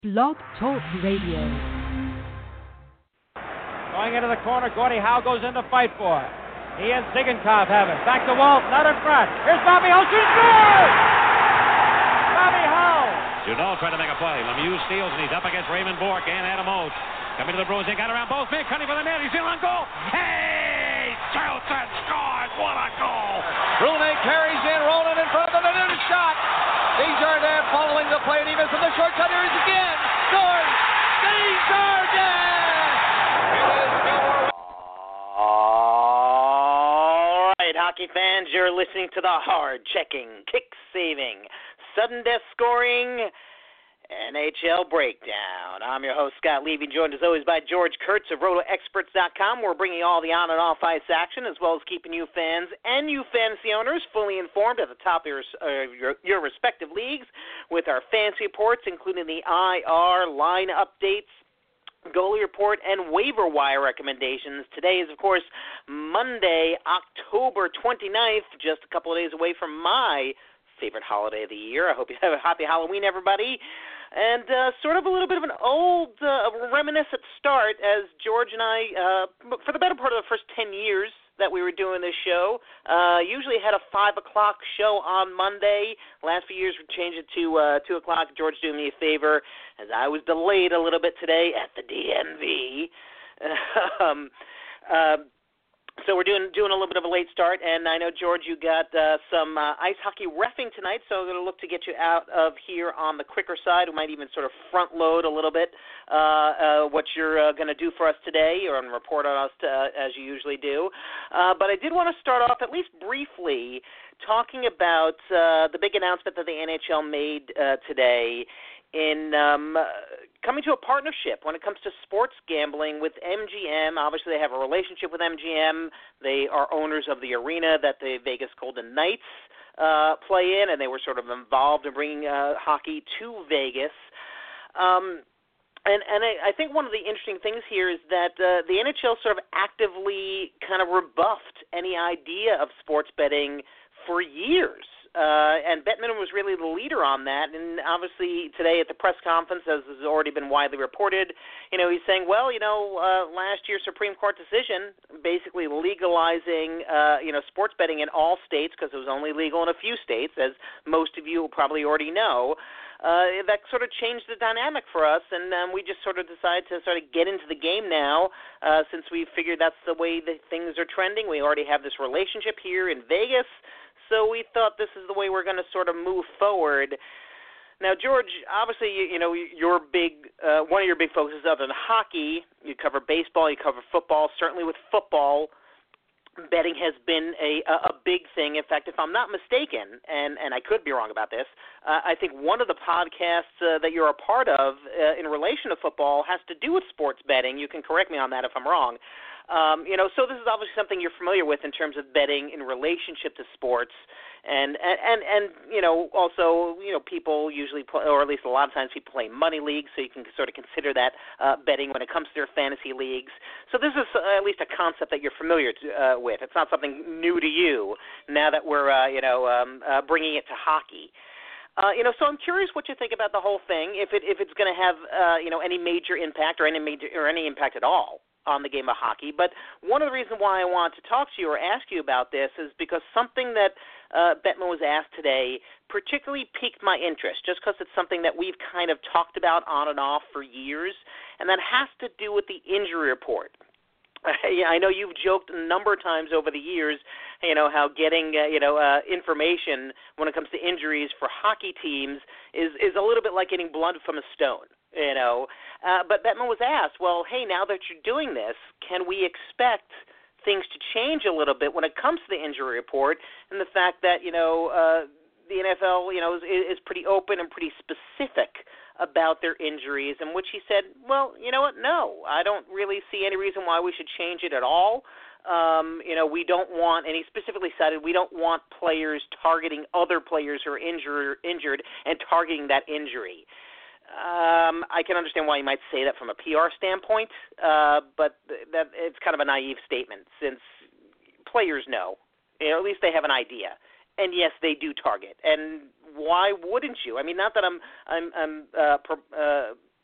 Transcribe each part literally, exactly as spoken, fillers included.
Blog Talk Radio. Going into the corner, Gordie Howe goes in to fight for it. He and Ziegenkopf have it. Back to Walt, not in front. Here's Bobby Hull, shoots, scores! Bobby Hull! Junot trying to make a play. Lemieux steals, and he's up against Raymond Bourque and Adam Oates. Coming to the Bruins, they got around both men, cutting for the net. He's in on goal. Hey! Shoots and scores! What a goal! Brune carries in, rolling in front of the net, and a shot. Desjardins following the play, and he misses the short cut. Here he is again. Scores! Desjardins! All right, hockey fans, you're listening to the hard-checking, kick-saving, sudden death scoring N H L Breakdown. I'm your host, Scott Levy, joined as always by George Kurtz of Roto Experts dot com. We're bringing all the on- and off-ice action, as well as keeping you fans and you fantasy owners fully informed at the top of your, uh, your, your respective leagues with our fantasy reports, including the I R line updates, goalie report, and waiver wire recommendations. Today is, of course, Monday, October twenty-ninth, just a couple of days away from my favorite holiday of the year. I hope you have a happy Halloween, everybody. And uh, sort of a little bit of an old, uh, reminiscent start, as George and I, uh, for the better part of the first ten years that we were doing this show, uh, usually had a five o'clock show on Monday. Last few years we changed it to uh, two o'clock. George doing me a favor, as I was delayed a little bit today at the D M V. um, uh, So we're doing doing a little bit of a late start, and I know, George, you got uh, some uh, ice hockey reffing tonight, so I'm going to look to get you out of here on the quicker side. We might even sort of front load a little bit uh, uh, what you're uh, going to do for us today, or report on us to, uh, as you usually do. Uh, but I did want to start off, at least briefly, talking about uh, the big announcement that the N H L made uh, today in um, coming to a partnership when it comes to sports gambling with M G M. Obviously, they have a relationship with M G M. They are owners of the arena that the Vegas Golden Knights uh, play in, and they were sort of involved in bringing uh, hockey to Vegas. Um, and and I, I think one of the interesting things here is that uh, the N H L sort of actively kind of rebuffed any idea of sports betting for years. Uh, and Bettman was really the leader on that, and obviously today at the press conference, as has already been widely reported, you know, he's saying, well, you know, uh, last year's Supreme Court decision basically legalizing, uh, you know, sports betting in all states, because it was only legal in a few states, as most of you probably already know, uh, that sort of changed the dynamic for us, and um, we just sort of decided to sort of get into the game now, uh, since we figured that's the way that things are trending. We already have this relationship here in Vegas, so we thought this is the way we're going to sort of move forward. Now, George, obviously, you, you know, your big uh, one of your big focuses other than hockey, you cover baseball, you cover football. Certainly with football, betting has been a, a big thing. In fact, if I'm not mistaken, and, and I could be wrong about this, uh, I think one of the podcasts uh, that you're a part of uh, in relation to football has to do with sports betting. You can correct me on that if I'm wrong. Um, you know, so this is obviously something you're familiar with in terms of betting in relationship to sports, and and and, and you know, also, you know, people usually play, or at least a lot of times people play money leagues, so you can sort of consider that uh, betting when it comes to their fantasy leagues. So this is uh, at least a concept that you're familiar to, uh, with. It's not something new to you now that we're uh, you know um, uh, bringing it to hockey. Uh, you know, so I'm curious what you think about the whole thing. If it if it's going to have uh, you know any major impact or any major or any impact at all on the game of hockey. But one of the reasons why I want to talk to you or ask you about this is because something that uh, Bettman was asked today particularly piqued my interest, just because it's something that we've kind of talked about on and off for years, and that has to do with the injury report. I know you've joked a number of times over the years, you know, how getting, uh, you know, uh, information when it comes to injuries for hockey teams is, is a little bit like getting blood from a stone. You know, uh, but Bettman was asked, well, hey, now that you're doing this, can we expect things to change a little bit when it comes to the injury report and the fact that, you know, uh, the N F L, you know, is, is pretty open and pretty specific about their injuries, in which he said, well, you know what, no, I don't really see any reason why we should change it at all. Um, you know, we don't want, and he specifically cited, we don't want players targeting other players who are injured, injured and targeting that injury. Um, I can understand why you might say that from a P R standpoint, uh, but th- that it's kind of a naive statement since players know, or at least they have an idea. And yes, they do target. And why wouldn't you? I mean, not that I'm I'm, I'm uh, pro, uh,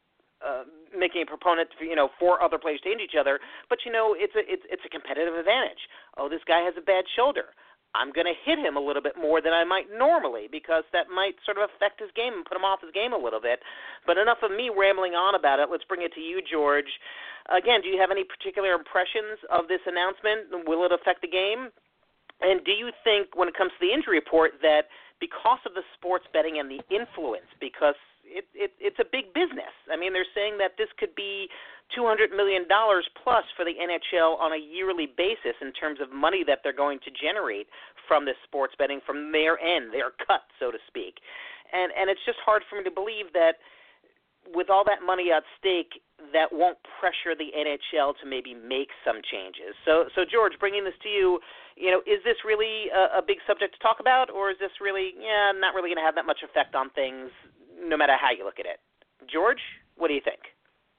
making a proponent, for, you know, for other players to injure each other. But you know, it's a it's it's a competitive advantage. Oh, this guy has a bad shoulder. I'm going to hit him a little bit more than I might normally because that might sort of affect his game and put him off his game a little bit. But enough of me rambling on about it. Let's bring it to you, George. Again, do you have any particular impressions of this announcement? Will it affect the game? And do you think, when it comes to the injury report, that because of the sports betting and the influence, because it, it, it's a big business. I mean, they're saying that this could be two hundred million dollars plus for the N H L on a yearly basis in terms of money that they're going to generate from this sports betting, from their end, their cut, so to speak. And and it's just hard for me to believe that with all that money at stake, that won't pressure the N H L to maybe make some changes. So, so George, bringing this to you, you know, is this really a, a big subject to talk about, or is this really, yeah, not really going to have that much effect on things, no matter how you look at it? George, what do you think?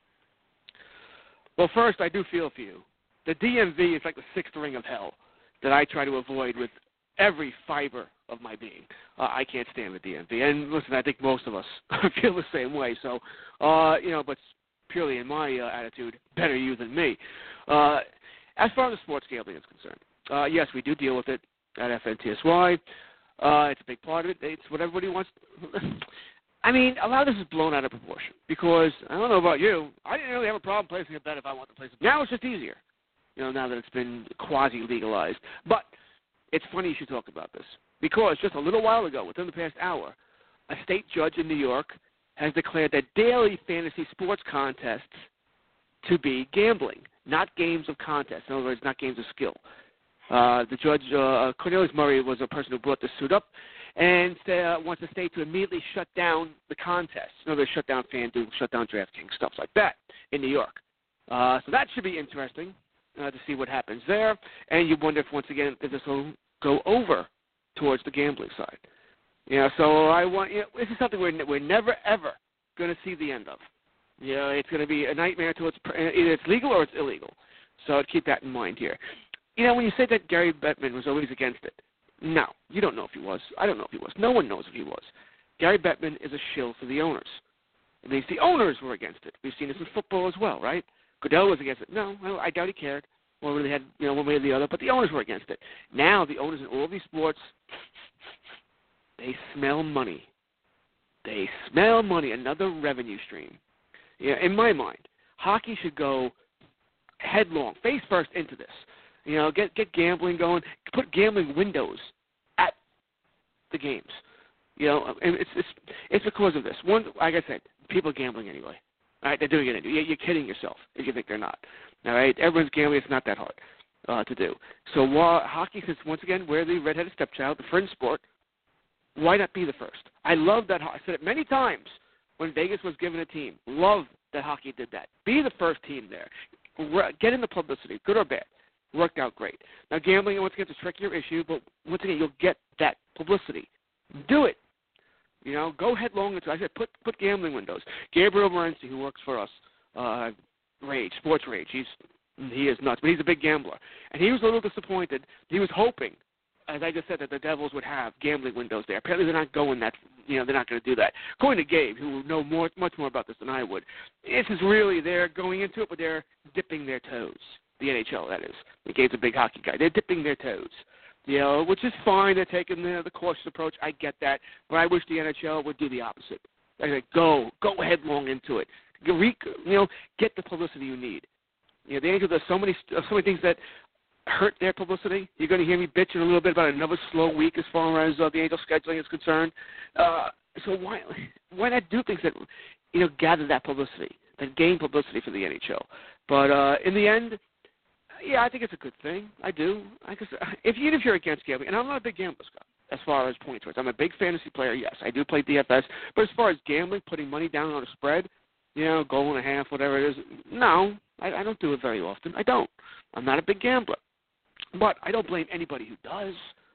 Well, first, I do feel for you. The D M V is like the sixth ring of hell that I try to avoid with every fiber of my being. Uh, I can't stand the D M V. And listen, I think most of us feel the same way. So, uh, you know, but purely in my uh, attitude, better you than me. Uh, as far as the sports gambling is concerned, uh, yes, we do deal with it at F N T S Y. Uh, it's a big part of it. It's what everybody wants. I mean, a lot of this is blown out of proportion because, I don't know about you, I didn't really have a problem placing a bet if I want to place it. Now it's just easier, you know, now that it's been quasi-legalized. But it's funny you should talk about this because just a little while ago, within the past hour, a state judge in New York has declared that daily fantasy sports contests to be gambling, not games of contest. In other words, not games of skill. Uh, the judge, uh, Cornelius Murray, was a person who brought this suit up and uh, wants the state to immediately shut down the contest. In other words, shut down FanDuel, shut down DraftKings, stuff like that in New York. Uh, so that should be interesting uh, to see what happens there. And you wonder if, once again, does this will go over towards the gambling side. You know, so I want, you know, this is something we're, we're never, ever going to see the end of. You know, it's going to be a nightmare until it's, either it's legal or it's illegal. So keep that in mind here. You know, when you say that Gary Bettman was always against it, no, you don't know if he was. I don't know if he was. No one knows if he was. Gary Bettman is a shill for the owners. It means the owners were against it. We've seen this in football as well, right? Goodell was against it. No, I, I doubt he cared. Or really had, you know, one way or the other, but the owners were against it. Now the owners in all these sports, they smell money. They smell money, another revenue stream. Yeah, in my mind, hockey should go headlong, face first into this. You know, get get gambling going. Put gambling windows at the games. You know, and it's it's it's because of this. One, like I said, people are gambling anyway. All right, they're doing it anyway. You're kidding yourself if you think they're not. All right, everyone's gambling. It's not that hard uh, to do. So while hockey is once again we're the redheaded stepchild, the fringe sport, why not be the first? I love that. I said it many times when Vegas was given a team. Love that hockey did that. Be the first team there. Get in the publicity, good or bad. Worked out great. Now, gambling, once again, it's a trickier issue, but once again, you'll get that publicity. Do it. You know, go headlong into it. I said, put put gambling windows. Gabriel Morency, who works for us, uh, Rage, Sports Rage, he's he is nuts, but he's a big gambler. And he was a little disappointed. He was hoping, as I just said, that the Devils would have gambling windows there. Apparently, they're not going that, you know, they're not going to do that. According to Gabe, who will know more, much more about this than I would, this is really, they're going into it, but they're dipping their toes. The N H L, that is. Gabe's a big hockey guy. They're dipping their toes, you know, which is fine. They're taking the, the cautious approach. I get that. But I wish the N H L would do the opposite. I say, go, go headlong into it. You know, get the publicity you need. You know, the N H L does so many, so many things that hurt their publicity. You're going to hear me bitching a little bit about another slow week as far as uh, the N H L scheduling is concerned. Uh, so why, why not do things that, you know, gather that publicity, that gain publicity for the N H L? But uh, in the end, yeah, I think it's a good thing. I do. I guess if even if you're against gambling, and I'm not a big gambler, Scott, as far as points towards. I'm a big fantasy player, yes. I do play D F S. But as far as gambling, putting money down on a spread, you know, goal and a half, whatever it is, no, I, I don't do it very often. I don't. I'm not a big gambler. But I don't blame anybody who does.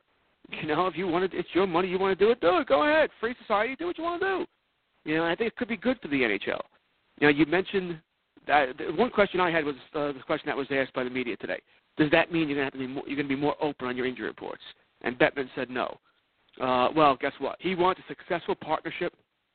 You know, if you want to, it's your money, you want to do it, do it. Go ahead. Free society, do what you want to do. You know, I think it could be good for the N H L. You know, you mentioned that the one question I had was uh, the question that was asked by the media today. Does that mean you're going to have to be more, you're going to be more open on your injury reports? And Bettman said no. Uh, well, guess what? He wants a successful partnership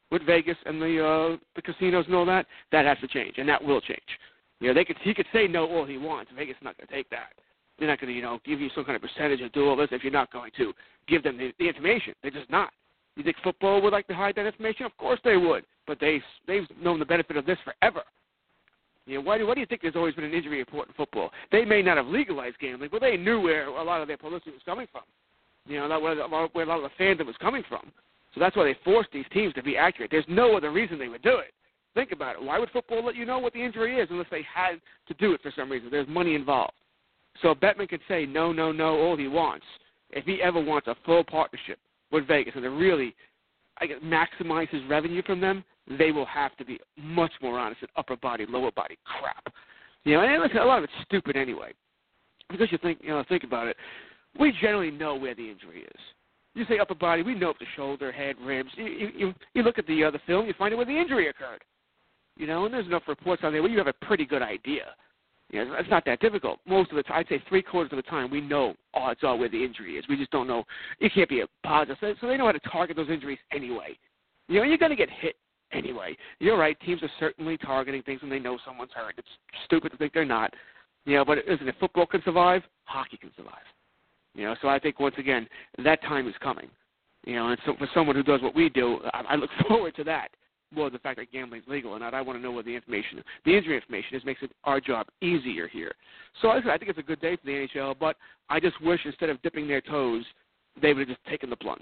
with Vegas and the uh, the casinos and all that, that has to change, and that will change. You know, they could he could say no all he wants. Vegas is not going to take that. They're not going to, you know, give you some kind of percentage or do all this if you're not going to give them the, the information. They're just not. You think football would like to hide that information? Of course they would, but they they've known the benefit of this forever. You know, why do, why do you think there's always been an injury report in football? They may not have legalized gambling, but they knew where a lot of their publicity was coming from. You know, that where, where a lot of the fandom was coming from. So that's why they forced these teams to be accurate. There's no other reason they would do it. Think about it. Why would football let you know what the injury is unless they had to do it for some reason? There's money involved. So Bettman can say no, no, no all he wants. If he ever wants a full partnership with Vegas and to really I guess, maximize his revenue from them, they will have to be much more honest than upper body, lower body crap. You know, and listen, a lot of it's stupid anyway. Because you think, you know, think about it, we generally know where the injury is. You say upper body, we know it's the shoulder, head, ribs. You you, you look at the other film, you find out where the injury occurred. You know, and there's enough reports on there where you have a pretty good idea. You know, it's not that difficult. Most of the time, I'd say three quarters of the time, we know odds are where the injury is. We just don't know. It can't be a positive. So they know how to target those injuries anyway. You know, you're going to get hit anyway. You're right. Teams are certainly targeting things when they know someone's hurt. It's stupid to think they're not. You know, but listen, if football can survive, hockey can survive. You know, so I think, once again, that time is coming. You know, and so for someone who does what we do, I, I look forward to that. Well, the fact that gambling is legal or not, I want to know what the information, the injury information is, makes it our job easier here. So I think it's a good day for the N H L, but I just wish instead of dipping their toes, they would have just taken the plunge.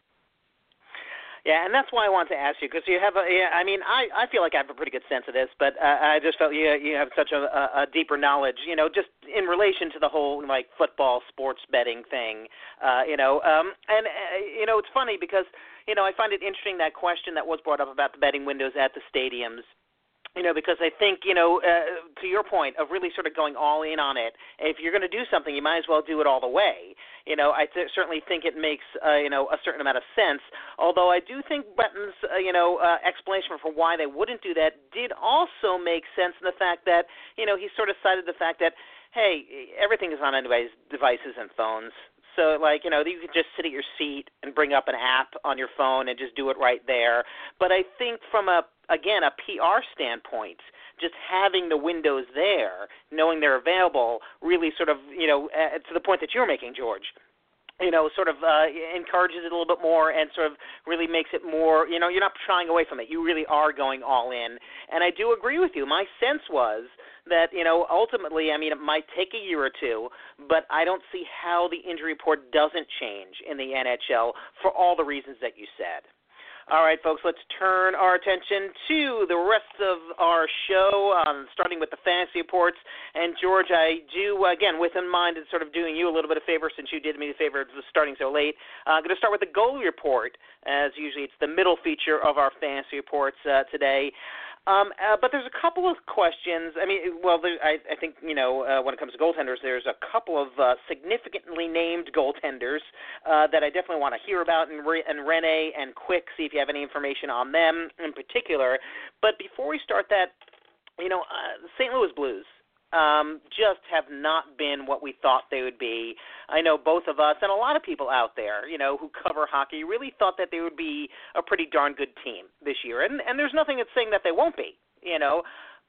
Yeah, and that's why I wanted to ask you, because you have a, yeah, I mean, I, I feel like I have a pretty good sense of this, but uh, I just felt you you have such a, a deeper knowledge, you know, just in relation to the whole, like, football, sports betting thing, uh, you know, um, and, uh, you know, it's funny because, you know, I find it interesting, that question that was brought up about the betting windows at the stadiums. You know, because I think, you know, uh, to your point of really sort of going all in on it, if you're going to do something, you might as well do it all the way. You know, I th- certainly think it makes, uh, you know, a certain amount of sense, although I do think Bretton's, uh, you know, uh, explanation for why they wouldn't do that did also make sense in the fact that, you know, he sort of cited the fact that, hey, everything is on anybody's devices and phones. So, like, you know, you could just sit at your seat and bring up an app on your phone and just do it right there. But I think from a, again, a P R standpoint, just having the windows there, knowing they're available, really sort of, you know, uh, to the point that you're making, George, you know, sort of uh, encourages it a little bit more and sort of really makes it more, you know, you're not shying away from it. You really are going all in. And I do agree with you. My sense was that, you know, ultimately, I mean, it might take a year or two, but I don't see how the injury report doesn't change in the N H L for all the reasons that you said. All right, folks, let's turn our attention to the rest of our show, um, starting with the fantasy reports. And, George, I do, again, with in mind and sort of doing you a little bit of favor since you did me the favor of starting so late, uh, I'm going to start with the goalie report. As usually, it's the middle feature of our fantasy reports uh, today. Um, uh, but there's a couple of questions. I mean, well, there, I, I think, you know, uh, when it comes to goaltenders, there's a couple of uh, significantly named goaltenders uh, that I definitely want to hear about, and, Re- and Rene and Quick, see if you have any information on them in particular. But before we start that, you know, uh, the Saint Louis Blues um, just have not been what we thought they would be. I know both of us and a lot of people out there, you know, who cover hockey really thought that they would be a pretty darn good team this year. And, and there's nothing that's saying that they won't be, you know.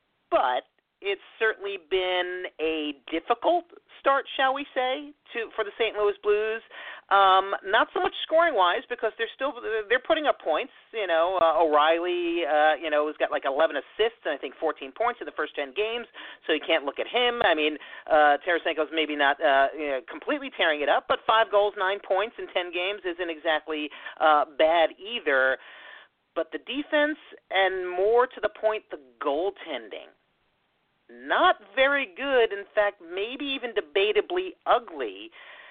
But it's certainly been a difficult start, shall we say, to for the Saint Louis Blues. Um, not so much scoring-wise because they're still they're putting up points. You know, uh, O'Reilly, uh, you know, has got like eleven assists and I think fourteen points in the first ten games. So you can't look at him. I mean, uh, Tarasenko's maybe not uh, you know, completely tearing it up, but five goals, nine points in ten games isn't exactly uh, bad either. But the defense, and more to the point, the goaltending, not very good. In fact, maybe even debatably ugly.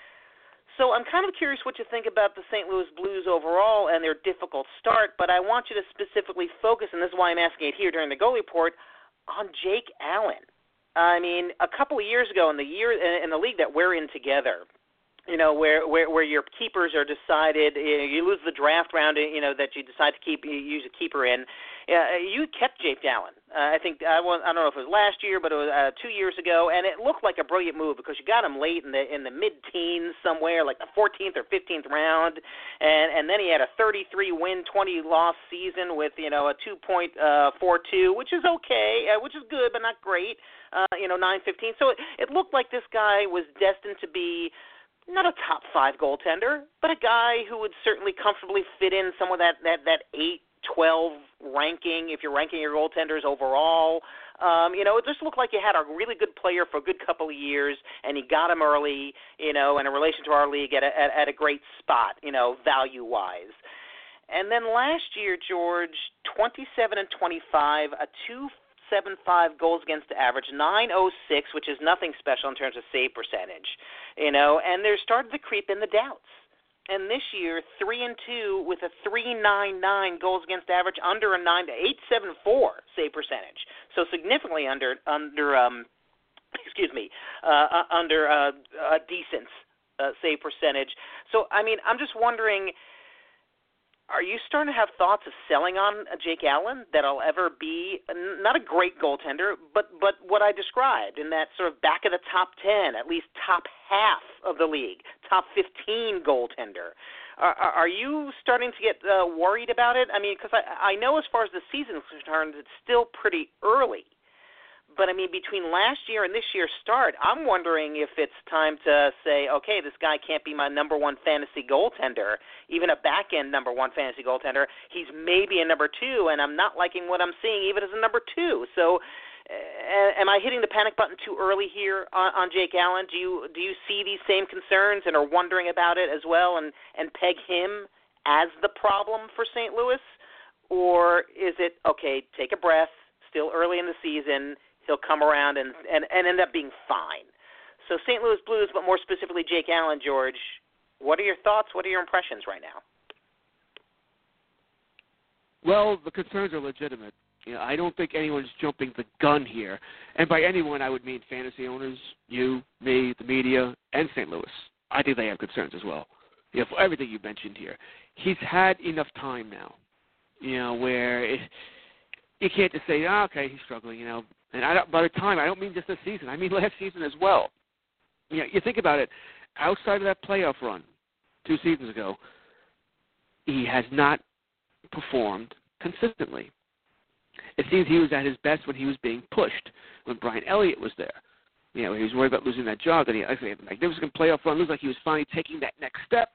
So I'm kind of curious what you think about the Saint Louis Blues overall and their difficult start, but I want you to specifically focus, and this is why I'm asking it here during the goal report, on Jake Allen. I mean, a couple of years ago in the year in the league that we're in together, you know, where, where, where your keepers are decided, you know, you lose the draft round, you know, that you decide to keep, you use a keeper in, uh, you kept Jake Allen Uh, I think I, was, I don't know if it was last year, but it was uh, two years ago, and it looked like a brilliant move because you got him late in the in the mid-teens somewhere, like the fourteenth or fifteenth round, and and then he had a thirty-three win, twenty loss season with you know a two point four two, which is okay, uh, which is good but not great. Uh, you know, nine fifteen. So it, it looked like this guy was destined to be not a top five goaltender, but a guy who would certainly comfortably fit in some of that that that eight. twelve ranking if you're ranking your goaltenders overall. Um, you know, it just looked like you had a really good player for a good couple of years, and you got him early, you know, in a relation to our league at a, at, at a great spot, you know, value-wise. And then last year, George, twenty-seven and twenty-five, a two seventy-five goals against average, nine oh six, which is nothing special in terms of save percentage, you know, and there started to creep in the doubts. And this year, three and two with a three ninety-nine goals against average, under a nine to eight seventy-four save percentage. So significantly under under um, excuse me uh, under uh, a decent uh, save percentage. So I mean, I'm just wondering, are you starting to have thoughts of selling on Jake Allen that'll ever be not a great goaltender, but but what I described in that sort of back of the top ten, at least top half of the league, top fifteen goaltender? Are, are you starting to get uh, worried about it? I mean, because I, I know as far as the season is concerned, it's still pretty early. But, I mean, between last year and this year's start, I'm wondering if it's time to say, okay, this guy can't be my number one fantasy goaltender, even a back-end number one fantasy goaltender. He's maybe a number two, and I'm not liking what I'm seeing even as a number two. So uh, am I hitting the panic button too early here on, on Jake Allen? Do you do you see these same concerns and are wondering about it as well and, and peg him as the problem for Saint Louis? Or is it, okay, take a breath, still early in the season, he'll come around and, and, and end up being fine. So Saint Louis Blues, but more specifically Jake Allen, George, what are your thoughts? What are your impressions right now? Well, the concerns are legitimate. You know, I don't think anyone's jumping the gun here. And by anyone, I would mean fantasy owners, you, me, the media, and Saint Louis. I think they have concerns as well. You know, for everything you mentioned here. He's had enough time now, you know, where it, you can't just say, oh, okay, he's struggling, you know. And I don't, by the time, I don't mean just this season. I mean last season as well. You know, you think about it, outside of that playoff run two seasons ago, he has not performed consistently. It seems he was at his best when he was being pushed, when Brian Elliott was there. You know, he was worried about losing that job. Then he actually had a magnificent playoff run. It looked like he was finally taking that next step.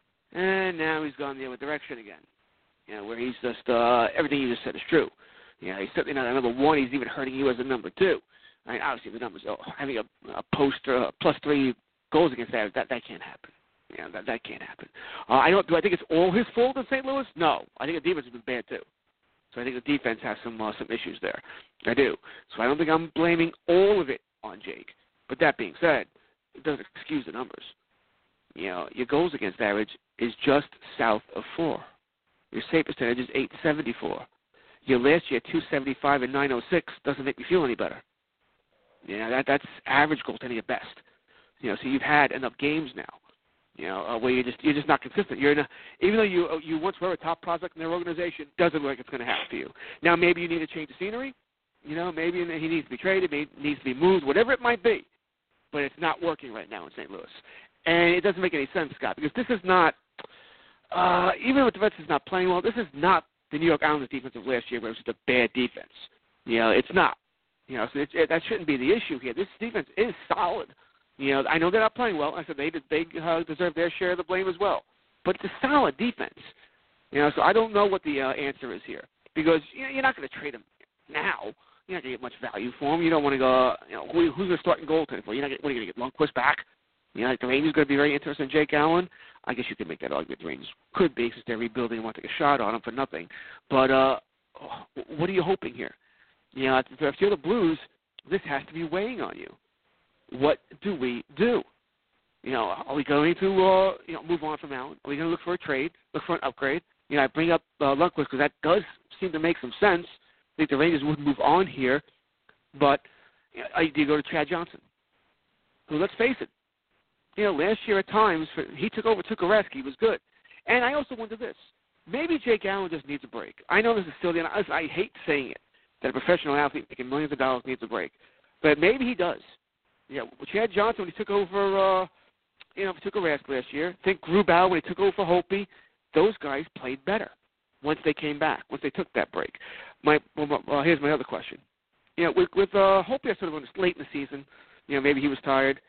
And now he's gone the other direction again. You know, where he's just, uh, everything you just said is true. You know, he's certainly not a number one. He's even hurting you as a number two. I mean, obviously the numbers, oh, having a, a post uh, plus three goals against that, that, that can't happen. You know, that, that can't happen. Uh, I don't, do I think it's all his fault in Saint Louis? No. I think the defense has been bad too. So I think the defense has some uh, some issues there. I do. So I don't think I'm blaming all of it on Jake. But that being said, it doesn't excuse the numbers. You know, your goals against average is just south of four. Your save percentage is eight seventy-four. Your last year, two seventy-five and nine oh six doesn't make me feel any better. You know, that that's average goaltending at best. You know, so you've had enough games now. You know, uh, where you're just you're just not consistent. You're in a, even though you you once were a top prospect in their organization, doesn't look like it's going to happen for you. Now maybe you need to change the scenery. You know, maybe he needs to be traded, maybe needs to be moved, whatever it might be. But it's not working right now in Saint Louis, and it doesn't make any sense, Scott, because this is not. Uh, even if the defense is not playing well, this is not the New York Islanders defense of last year, where it was just a bad defense. You know, it's not. You know, so it, it, that shouldn't be the issue here. This defense is solid. You know, I know they're not playing well. I said they they uh, deserve their share of the blame as well. But it's a solid defense. You know, so I don't know what the uh, answer is here, because you know, you're not going to trade him now. You're not going to get much value for him. You don't want to go. You know, who, who's going to start in goaltending for? You're not. Gonna, what are you going to get Lundqvist back? You know, like the Rangers are going to be very interested in Jake Allen. I guess you could make that argument. The Rangers could be, since they're rebuilding and want to take a shot on him for nothing. But uh, what are you hoping here? You know, if you're the Blues, this has to be weighing on you. What do we do? You know, are we going to uh, you know move on from Allen? Are we going to look for a trade, look for an upgrade? You know, I bring up uh, Lundqvist because that does seem to make some sense. I think the Rangers would move on here, but you know, do you go to Chad Johnson? Who, let's face it, you know, last year at times for, he took over Tuukka He was good, and I also wonder this: maybe Jake Allen just needs a break. I know this is silly, and I, I hate saying it, that a professional athlete making millions of dollars needs a break. But maybe he does. You know, Chad Johnson, when he took over, uh, you know, he took a Rask last year. I think Grubauer, when he took over for Holtby, those guys played better once they came back, once they took that break. My, well, well here's my other question. You know, with, with uh, Holtby, I sort of went late in the season. You know, maybe he was tired.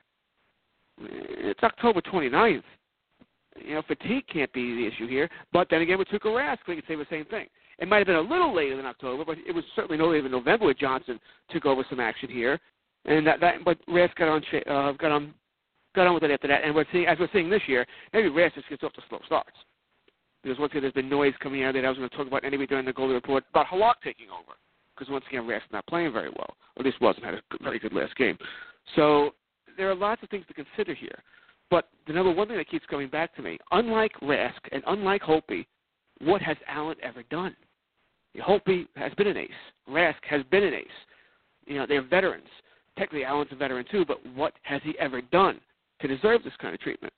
It's October twenty-ninth. You know, fatigue can't be the issue here. But then again, with Tuukka Rask, we could say the same thing. It might have been a little later than October, but it was certainly no later than November when Johnson took over some action here. And that, that but Rask got on, uh, got on, got on with it after that. And we're seeing, as we're seeing this year, maybe Rask just gets off to slow starts. Because once again, there's been noise coming out that I was going to talk about anyway during the Goldie Report about Halak taking over. Because once again, Rask's not playing very well. Or at least wasn't, had a very good last game. So there are lots of things to consider here. But the number one thing that keeps coming back to me, unlike Rask and unlike Holtby, what has Allen ever done? Holtby has been an ace. Rask has been an ace. You know, they're veterans. Technically, Allen's a veteran too, but what has he ever done to deserve this kind of treatment?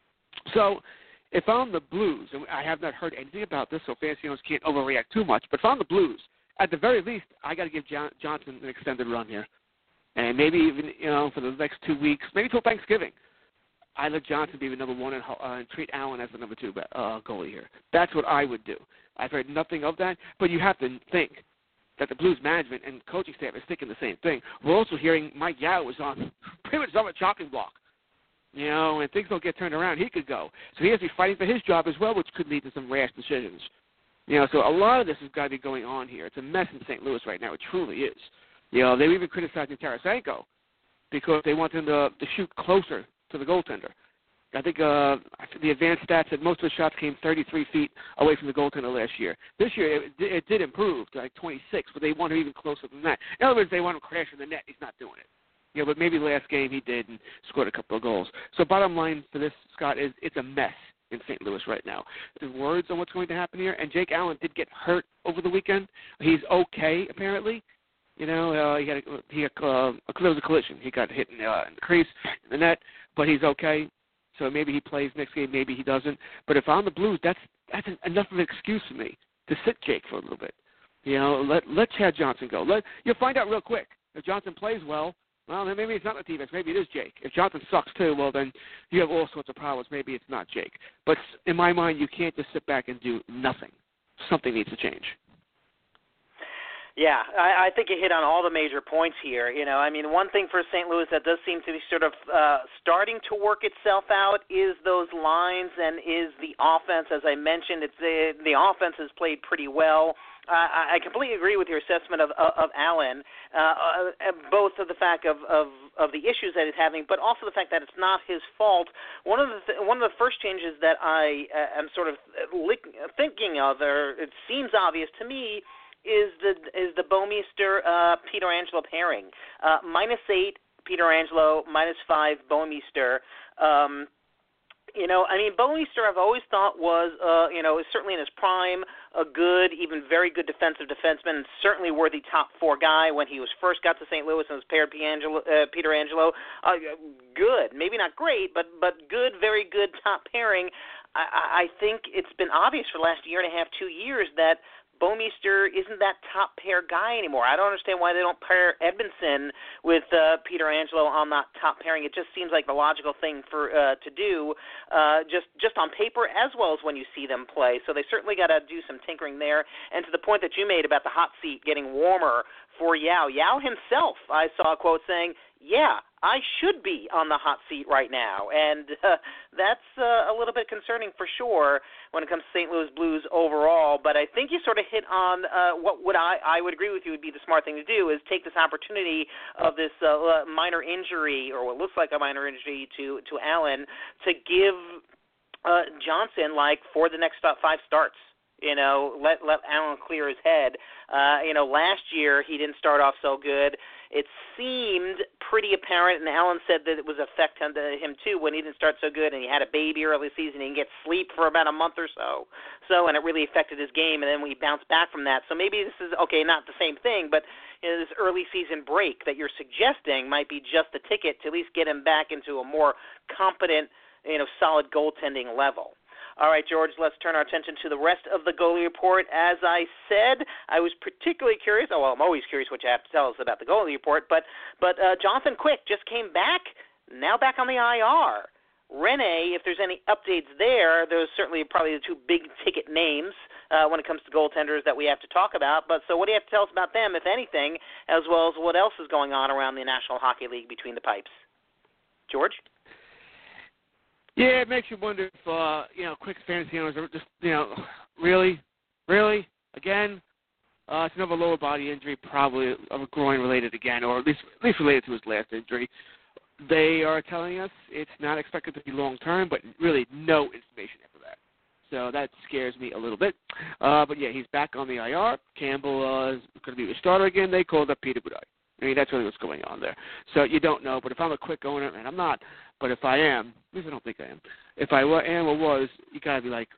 So if I'm the Blues, and I have not heard anything about this, so fantasy owners can't overreact too much, but if I'm the Blues, at the very least, I got to give John, Johnson an extended run here. And maybe even, you know, for the next two weeks, maybe till Thanksgiving, I let Johnson be the number one and, uh, and treat Allen as the number two uh, goalie here. That's what I would do. I've heard nothing of that, but you have to think that the Blues management and coaching staff is thinking the same thing. We're also hearing Mike Yao is on pretty much on a chopping block. You know, and things don't get turned around, he could go. So he has to be fighting for his job as well, which could lead to some rash decisions. You know, so a lot of this has got to be going on here. It's a mess in Saint Louis right now. It truly is. You know, they were even criticizing Tarasenko because they want him to, to shoot closer to the goaltender. I think uh, the advanced stats said most of the shots came thirty-three feet away from the goaltender last year. This year, it, it did improve to like twenty-six, but they want him even closer than that. In other words, they want him crashing the net. He's not doing it. You know, but maybe the last game he did and scored a couple of goals. So bottom line for this, Scott, is it's a mess in Saint Louis right now. There's words on what's going to happen here, and Jake Allen did get hurt over the weekend. He's okay, apparently. You know, uh, he had a, he had, uh, there was a collision. He got hit in, uh, in the crease, in the net, but he's okay. So maybe he plays next game, maybe he doesn't. But if I'm the Blues, that's that's enough of an excuse for me to sit Jake for a little bit. You know, let let Chad Johnson go. Let you'll find out real quick if Johnson plays well. Well, then maybe it's not the defense. Maybe it is Jake. If Johnson sucks too, well then you have all sorts of problems. Maybe it's not Jake. But in my mind, you can't just sit back and do nothing. Something needs to change. Yeah, I, I think you hit on all the major points here. You know, I mean, one thing for Saint Louis that does seem to be sort of uh, starting to work itself out is those lines and is the offense. As I mentioned, it's the, the offense has played pretty well. Uh, I completely agree with your assessment of of, of Allen, uh, uh, both of the fact of, of, of the issues that he's having, but also the fact that it's not his fault. One of the th- one of the first changes that I uh, am sort of lick- thinking of, or it seems obvious to me, is the is the Bouwmeester uh, Pietrangelo pairing. Uh, minus eight Pietrangelo, minus five Bouwmeester. Um, you know, I mean, Bouwmeester I've always thought was, uh, you know, certainly in his prime, a good, even very good defensive defenseman, and certainly worthy top four guy when he was first got to Saint Louis and was paired Pietrangelo. Uh, Pietrangelo. Uh, good, maybe not great, but but good, very good top pairing. I, I think it's been obvious for the last year and a half, two years that Bouwmeester isn't that top pair guy anymore. I don't understand why they don't pair Edmondson with uh, Pietrangelo on that top pairing. It just seems like the logical thing for uh, to do, uh, just just on paper as well as when you see them play. So they certainly got to do some tinkering there. And to the point that you made about the hot seat getting warmer for Yao, Yao himself, I saw a quote saying, yeah, I should be on the hot seat right now. And uh, that's uh, a little bit concerning for sure when it comes to Saint Louis Blues overall. But I think you sort of hit on uh, what would I, I would agree with you would be the smart thing to do is take this opportunity of this uh, minor injury, or what looks like a minor injury to, to Allen, to give uh, Johnson, like, for the next five starts. You know, let let Allen clear his head. Uh, you know, last year he didn't start off so good. It seemed pretty apparent, and Allen said that it was affect him, to him too when he didn't start so good, and he had a baby early season. He didn't get sleep for about a month or so. So, and it really affected his game, and then we bounced back from that. So maybe this is, okay, not the same thing, but you know, this early season break that you're suggesting might be just the ticket to at least get him back into a more competent, you know, solid goaltending level. All right, George, let's turn our attention to the rest of the goalie report. As I said, I was particularly curious. Oh, well, I'm always curious what you have to tell us about the goalie report, but, but uh, Jonathan Quick just came back, now back on the I R. Rene, if there's any updates there, those certainly probably the two big-ticket names uh, when it comes to goaltenders that we have to talk about. But so what do you have to tell us about them, if anything, as well as what else is going on around the National Hockey League between the pipes? George? Yeah, it makes you wonder if, uh, you know, Quick's fantasy owners are just, you know, really, really, again, uh, it's another lower body injury, probably of a groin-related again, or at least, at least related to his last injury. They are telling us it's not expected to be long-term, but really no information after that. So that scares me a little bit. Uh, but, yeah, he's back on the I R. Campbell uh, is going to be the starter again. They called up Peter Budaj. I mean, that's really what's going on there. So you don't know. But if I'm a Quick owner, and I'm not, but if I am, at least I don't think I am, if I am or was, you got to be like,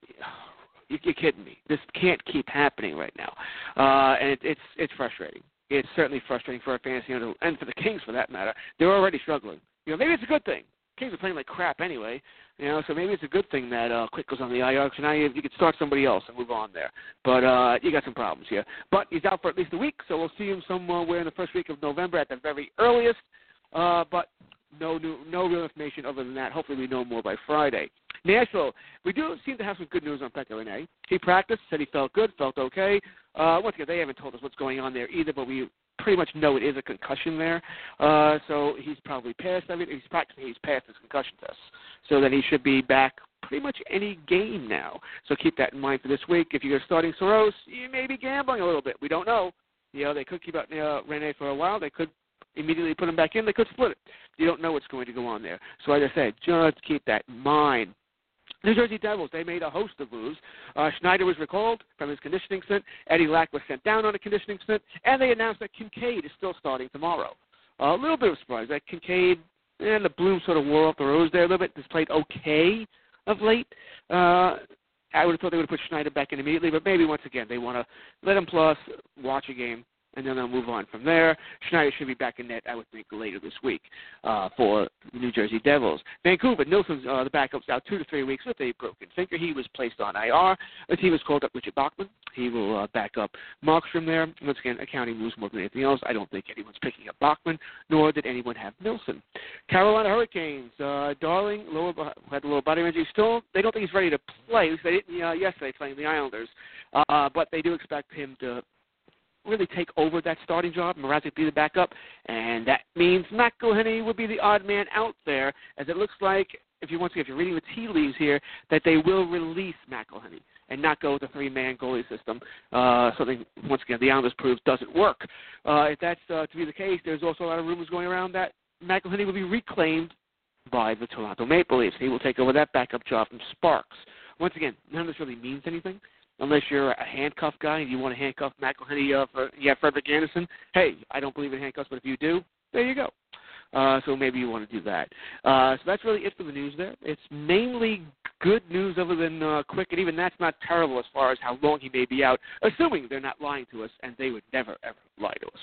you're kidding me. This can't keep happening right now. Uh, and it, it's it's frustrating. It's certainly frustrating for our fantasy owner and for the Kings, for that matter. They're already struggling. You know, maybe it's a good thing. Kings are playing like crap anyway. You know, so maybe it's a good thing that uh, Quick goes on the I R, so now you, you can start somebody else and move on there. But uh, you got some problems here. But he's out for at least a week, so we'll see him somewhere in the first week of November at the very earliest. Uh, but no new, no real information other than that. Hopefully we know more by Friday. Nashville, we do seem to have some good news on Pekka Rinne. He practiced, said he felt good, felt okay. Uh, once again, they haven't told us what's going on there either, but we pretty much know it is a concussion there. Uh, so he's probably passed. I mean, he's practicing. He's passed his concussion test. So then he should be back pretty much any game now. So keep that in mind for this week. If you're starting Soros, you may be gambling a little bit. We don't know. You know, they could keep out uh, Rinne for a while. They could immediately put him back in. They could split it. You don't know what's going to go on there. So as I said, just keep that in mind. New Jersey Devils, they made a host of moves. Uh, Schneider was recalled from his conditioning stint. Eddie Lack was sent down on a conditioning stint. And they announced that Kincaid is still starting tomorrow. Uh, a little bit of a surprise that Kincaid and the bloom sort of wore off the rose there a little bit. Has played okay of late. Uh, I would have thought they would have put Schneider back in immediately, but maybe once again they want to let him plus, watch a game, and then they'll move on from there. Schneider should be back in net, I would think, later this week uh, for the New Jersey Devils. Vancouver, Nilsson's uh, the backup's out two to three weeks with a broken finger. He was placed on I R. The team has called up Richard Bachman. He will uh, back up Markstrom there. Once again, accounting moves more than anything else. I don't think anyone's picking up Bachman, nor did anyone have Nilsson. Carolina Hurricanes, uh, Darling lower, had a little body injury. Still, they don't think he's ready to play. They didn't uh, yesterday playing the Islanders, uh, but they do expect him to really take over that starting job, Mrazek be the backup, and that means Matt Gilhenny would be the odd man out there, as it looks like, if you once again, if you're reading the tea leaves here, that they will release Matt Gilhenny and not go with the three-man goalie system. Uh, something, once again, the Islanders proves doesn't work. Uh, if that's uh, to be the case, there's also a lot of rumors going around that Matt Gilhenny will be reclaimed by the Toronto Maple Leafs. He will take over that backup job from Sparks. Once again, none of this really means anything. Unless you're a handcuff guy and you want to handcuff Matt Gilhenny, uh, for, you have Frederick Anderson. Hey, I don't believe in handcuffs, but if you do, there you go. Uh, so maybe you want to do that. Uh, so that's really it for the news there. It's mainly good news other than uh, Quick, and even that's not terrible as far as how long he may be out, assuming they're not lying to us, and they would never, ever lie to us.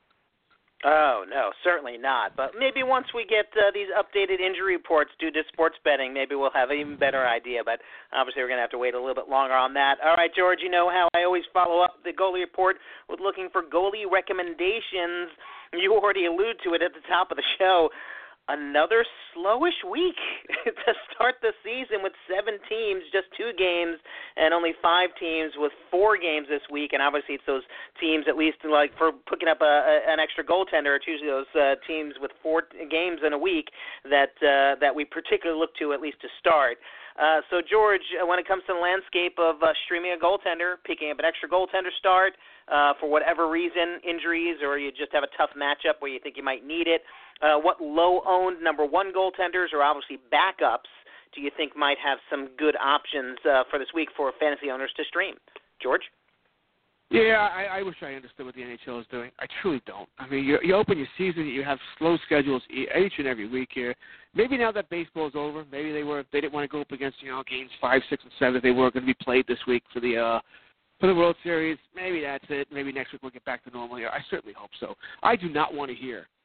Oh, no, certainly not. But maybe once we get uh, these updated injury reports due to sports betting, maybe we'll have an even better idea. But obviously we're going to have to wait a little bit longer on that. All right, George, you know how I always follow up the goalie report with looking for goalie recommendations. You already allude to it at the top of the show. Another slowish week to start the season with seven teams, just two games, and only five teams with four games this week. And obviously it's those teams, at least like for picking up a, a, an extra goaltender, it's usually those uh, teams with four games in a week that uh, that we particularly look to at least to start. Uh, so, George, when it comes to the landscape of uh, streaming a goaltender, picking up an extra goaltender start uh, for whatever reason, injuries, or you just have a tough matchup where you think you might need it, uh, what low-owned number one goaltenders or obviously backups do you think might have some good options uh, for this week for fantasy owners to stream? George? Yeah, I, I wish I understood what the N H L is doing. I truly don't. I mean, you, you open your season, you have slow schedules each and every week here. Maybe now that baseball's over, maybe they were they didn't want to go up against you know games five, six, and seven. They were going to be played this week for the uh, for the World Series. Maybe that's it. Maybe next week we'll get back to normal here. I certainly hope so. I do not want to hear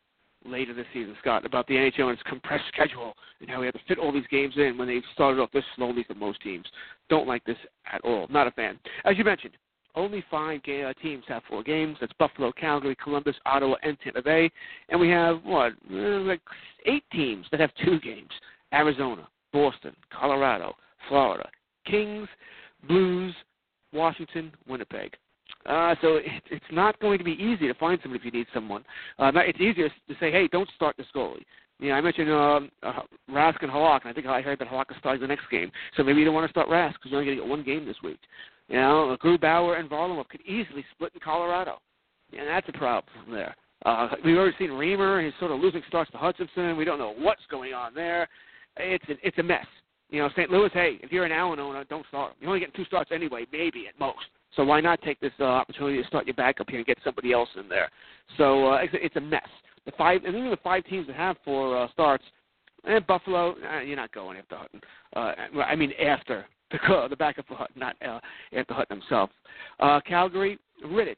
later this season, Scott, about the N H L and its compressed schedule and how we have to fit all these games in when they started off this slowly for most teams. Don't like this at all. Not a fan. As you mentioned, only five ga- uh, teams have four games. That's Buffalo, Calgary, Columbus, Ottawa, and Tampa Bay. And we have, what, uh, like eight teams that have two games. Arizona, Boston, Colorado, Florida, Kings, Blues, Washington, Winnipeg. Uh, so it, it's not going to be easy to find someone if you need someone. Uh, it's easier to say, hey, don't start this goalie. You know, I mentioned um, uh, Rask and Halak, and I think I heard that Halak is starting the next game. So maybe you don't want to start Rask because you're only going to get one game this week. You know, Grubauer and Varlamov could easily split in Colorado. And that's a problem there. Uh, we've already seen Reamer. He's sort of losing starts to Hutchinson. We don't know what's going on there. It's a, it's a mess. You know, Saint Louis, hey, if you're an Allen owner, don't start him. You're only getting two starts anyway, maybe at most. So why not take this uh, opportunity to start your backup here and get somebody else in there? So uh, it's, it's a mess. The five, and even the five teams that have four uh, starts, and Buffalo, uh, you're not going after Hutton. Uh, I mean after the, the backup for Hutton, not uh, after Hutton himself. Uh, Calgary, Rittich.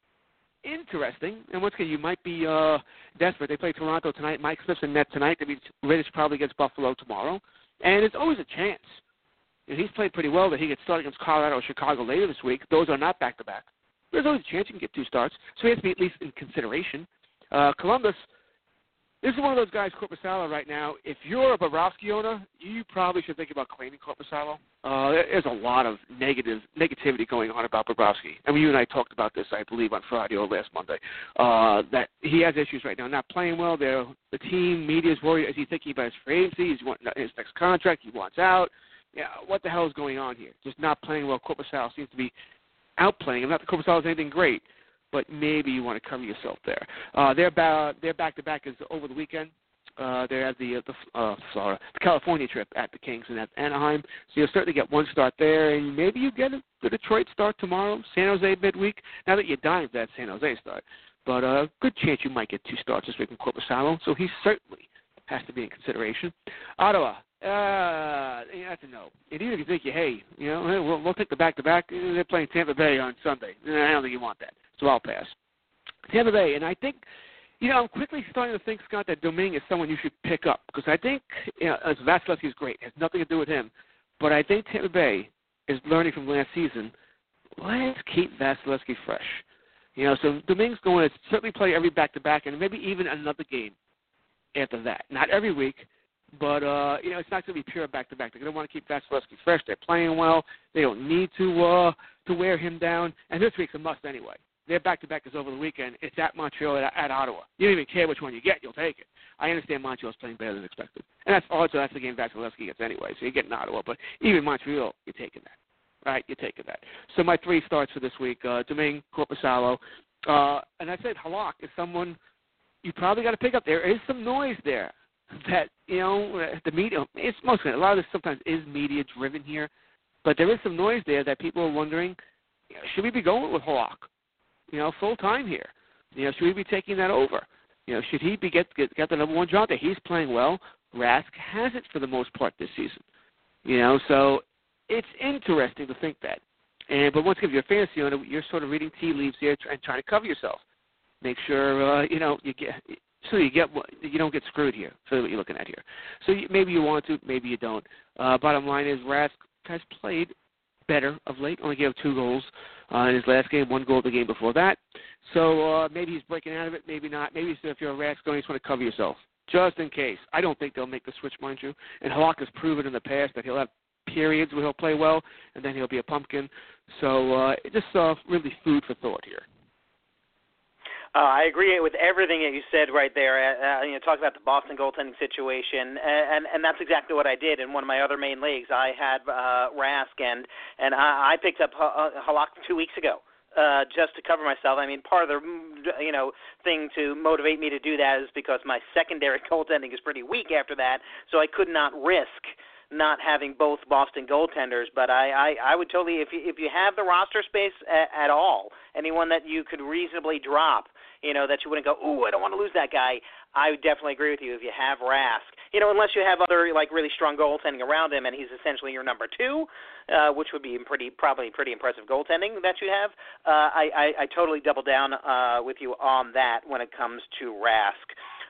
Interesting. And once again, you might be uh, desperate. They play Toronto tonight. Mike Smith's in net tonight. That means Rittich probably gets Buffalo tomorrow. And it's always a chance. And he's played pretty well that he gets started against Colorado or Chicago later this week. Those are not back-to-back. There's always a chance you can get two starts, so he has to be at least in consideration. Uh, Columbus, this is one of those guys, Korpisalo, right now. If you're a Bobrovsky owner, you probably should think about claiming Korpisalo. Uh, there's a lot of negative negativity going on about Bobrovsky. I mean, you and I talked about this, I believe, on Friday or last Monday, uh, that he has issues right now, not playing well. They're, the team, media is worried. Is he thinking about his free agency? He's wanting his next contract. He wants out. Yeah, what the hell is going on here? Just not playing well. Korpisalo seems to be outplaying him. Not that Korpisalo is anything great, but maybe you want to cover yourself there. Uh, their, ba- their back-to-back is over the weekend. Uh, they're at the, uh, the uh, Florida, the California trip at the Kings and at Anaheim. So you'll certainly get one start there, and maybe you get a, the Detroit start tomorrow, San Jose midweek. Now that you're dying for that San Jose start. But a uh, good chance you might get two starts this week in Korpisalo, so he certainly has to be in consideration. Ottawa. Uh, that's a no. And even if you think, you, hey, you know, we'll, we'll take the back-to-back. They're playing Tampa Bay on Sunday. I don't think you want that, so I'll pass. Tampa Bay, and I think, you know, I'm quickly starting to think, Scott, that Domingue is someone you should pick up because I think, you know, Vasilevsky is great. It has nothing to do with him. But I think Tampa Bay is learning from last season, let's keep Vasilevsky fresh. You know, so Domingue's going to certainly play every back-to-back and maybe even another game after that. Not every week. But, uh, you know, it's not going to be pure back-to-back. They're going to want to keep Vasilevsky fresh. They're playing well. They don't need to uh, to wear him down. And this week's a must anyway. Their back-to-back is over the weekend. It's at Montreal, at, at Ottawa. You don't even care which one you get. You'll take it. I understand Montreal's playing better than expected. And that's also that's the game Vasilevsky gets anyway. So you're getting Ottawa. But even Montreal, you're taking that. Right? You're taking that. So my three starts for this week, uh, Domingue, Korpisalo. Uh, and I said Halak is someone you probably got to pick up. There is some noise there. That, you know, the media, it's mostly, a lot of this sometimes is media-driven here, but there is some noise there that people are wondering, you know, should we be going with Halak, you know, full-time here? You know, should we be taking that over? You know, should he be get, get, get the number one job there? He's playing well. Rask has it for the most part this season. You know, so it's interesting to think that. And But once again, if you're a fantasy owner, you're sort of reading tea leaves here and trying to cover yourself. Make sure, uh, you know, you get... So you get you don't get screwed here. So what you're looking at here. So you, maybe you want to, maybe you don't. Uh, bottom line is Rask has played better of late. Only gave two goals uh, in his last game, one goal the game before that. So uh, maybe he's breaking out of it, maybe not. Maybe if you're a Rask going, you just want to cover yourself, just in case. I don't think they'll make the switch, mind you. And Halak has proven in the past that he'll have periods where he'll play well, and then he'll be a pumpkin. So uh, just uh, really food for thought here. Uh, I agree with everything that you said right there. Uh, you know, talk about the Boston goaltending situation, and, and and that's exactly what I did in one of my other main leagues. I had uh, Rask, and and I, I picked up Halak two weeks ago uh, just to cover myself. I mean, part of the you know thing to motivate me to do that is because my secondary goaltending is pretty weak after that, so I could not risk not having both Boston goaltenders. But I, I, I would totally, if you if you have the roster space at, at all, anyone that you could reasonably drop, you know, that you wouldn't go, ooh, I don't want to lose that guy, I would definitely agree with you. If you have Rask, you know, unless you have other, like, really strong goaltending around him and he's essentially your number two, uh, which would be pretty probably pretty impressive goaltending that you have, uh, I, I, I totally double down uh, with you on that when it comes to Rask.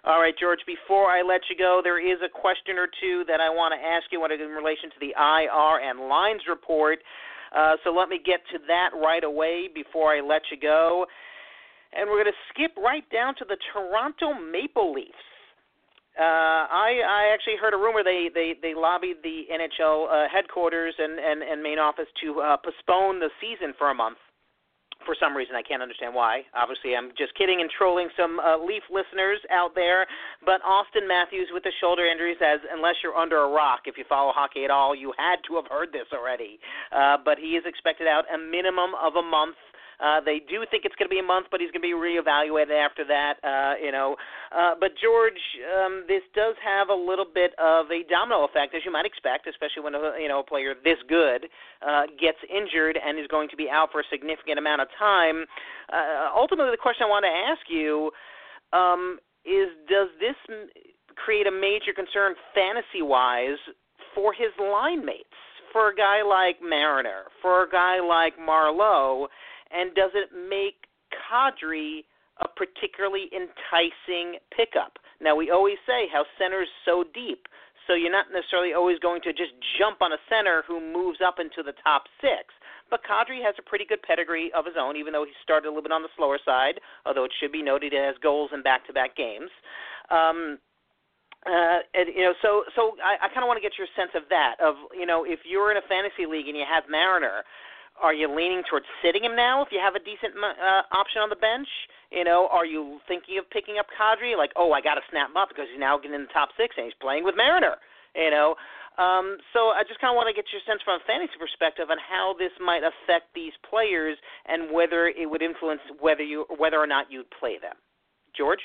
All right, George, before I let you go, there is a question or two that I want to ask you in relation to the I R and lines report. Uh, so let me get to that right away before I let you go. And we're going to skip right down to the Toronto Maple Leafs. Uh, I, I actually heard a rumor they, they, they lobbied the N H L uh, headquarters and, and, and main office to uh, postpone the season for a month. For some reason, I can't understand why. Obviously, I'm just kidding and trolling some uh, Leaf listeners out there. But Austin Matthews with the shoulder injury says, unless you're under a rock, if you follow hockey at all, you had to have heard this already. Uh, but he is expected out a minimum of a month. Uh, they do think it's going to be a month, but he's going to be reevaluated after that. Uh, you know, uh, but George, um, this does have a little bit of a domino effect, as you might expect, especially when a, you know a player this good uh, gets injured and is going to be out for a significant amount of time. Uh, ultimately, the question I want to ask you um, is: does this m- create a major concern fantasy-wise for his line mates, for a guy like Mariner, for a guy like Marleau? And does it make Kadri a particularly enticing pickup? Now, we always say how center's so deep, so you're not necessarily always going to just jump on a center who moves up into the top six. But Kadri has a pretty good pedigree of his own, even though he started a little bit on the slower side, although it should be noted he has goals in back-to-back games. Um, uh, and, you know, so so I, I kind of want to get your sense of that, of, you know, if you're in a fantasy league and you have Mariner, are you leaning towards sitting him now if you have a decent uh, option on the bench? You know, are you thinking of picking up Kadri? Like, oh, I got to snap him up because he's now getting in the top six and he's playing with Mariner. You know, um, so I just kind of want to get your sense from a fantasy perspective on how this might affect these players and whether it would influence whether you whether or not you'd play them. George?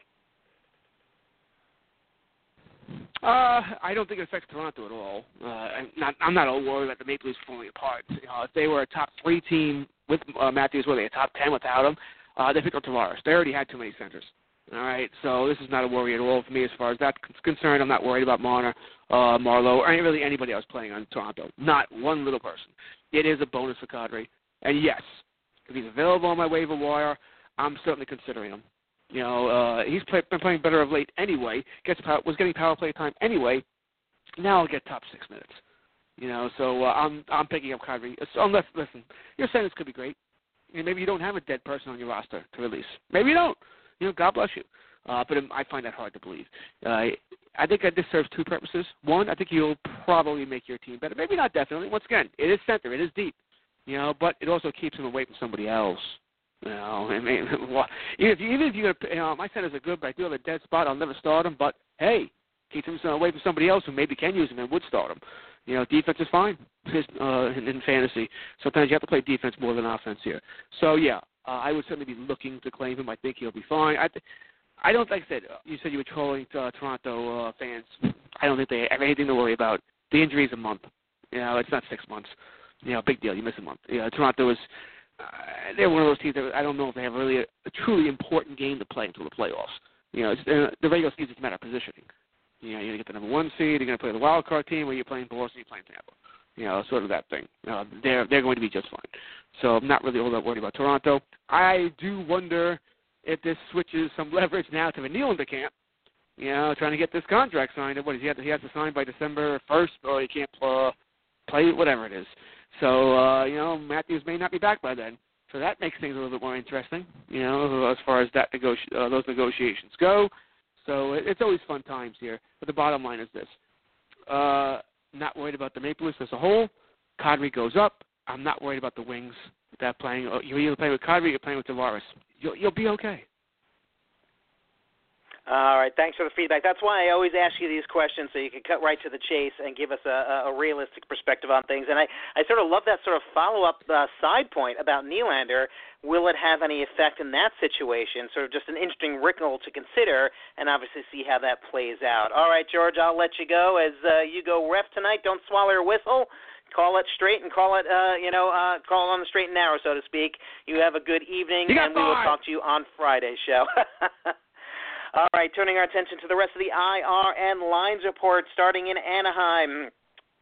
Uh, I don't think it affects Toronto at all. Uh, I'm not, I'm not all worried about the Maple Leafs falling apart. You know, if they were a top three team with uh, Matthews, were they a top ten without him? Uh, they picked up Tavares. They already had too many centers. All right, so this is not a worry at all for me as far as that's concerned. I'm not worried about Marner, uh, Marleau, or any, really anybody else playing on Toronto. Not one little person. It is a bonus for Kadri. And yes, if he's available on my waiver wire, I'm certainly considering him. You know, uh, he's play, been playing better of late anyway. Gets power, was getting power play time anyway. Now I'll get top six minutes. You know, so uh, I'm I'm picking up Kadri. So unless, listen, your sentence could be great. You know, maybe you don't have a dead person on your roster to release. Maybe you don't. You know, God bless you. Uh, but I find that hard to believe. Uh, I think that this serves two purposes. One, I think you'll probably make your team better. Maybe not definitely. Once again, it is center. It is deep. You know, but it also keeps him away from somebody else. You know, I mean, even if you, even if you're, you know, my centers are good, but I do have a dead spot, I'll never start him. But hey, keep him away from somebody else who maybe can use him and would start him. You know, defense is fine uh, in, in fantasy. Sometimes you have to play defense more than offense here. So yeah, uh, I would certainly be looking to claim him. I think he'll be fine. I, th- I don't like I said. You said you were trolling uh, Toronto uh, fans. I don't think they have anything to worry about. The injury is a month. You know, it's not six months. You know, big deal. You miss a month. You know, Toronto is. Uh, they're one of those teams that I don't know if they have really a, a truly important game to play until the playoffs. You know, it's, uh, the regular season is a matter of positioning. You know, you're going to get the number one seed, you're going to play the wild card team, or you're playing Boston, you're playing Tampa. You know, sort of that thing. Uh, they're they're going to be just fine. So I'm not really all that worried about Toronto. I do wonder if this switches some leverage now to the Nylander camp. You know, trying to get this contract signed. What is he? Has to, he has to sign by December first, or he can't uh, play whatever it is. So, uh, you know, Matthews may not be back by then. So that makes things a little bit more interesting, you know, as far as that negoti- uh, those negotiations go. So it, it's always fun times here. But the bottom line is this. Uh, not worried about the Maple Leafs as a whole. Kadri goes up. I'm not worried about the Wings. That playing, you're either playing with Kadri or you're playing with Tavares. You'll, you'll be okay. All right, thanks for the feedback. That's why I always ask you these questions so you can cut right to the chase and give us a, a realistic perspective on things. And I, I sort of love that sort of follow-up uh, side point about Nylander. Will it have any effect in that situation? Sort of just an interesting wrinkle to consider and obviously see how that plays out. All right, George, I'll let you go. As uh, you go ref tonight, don't swallow your whistle. Call it straight and call it, uh, you know, uh, call it on the straight and narrow, so to speak. You have a good evening, and we will talk to you on Friday's show. All right, turning our attention to the rest of the I R and lines report, starting in Anaheim.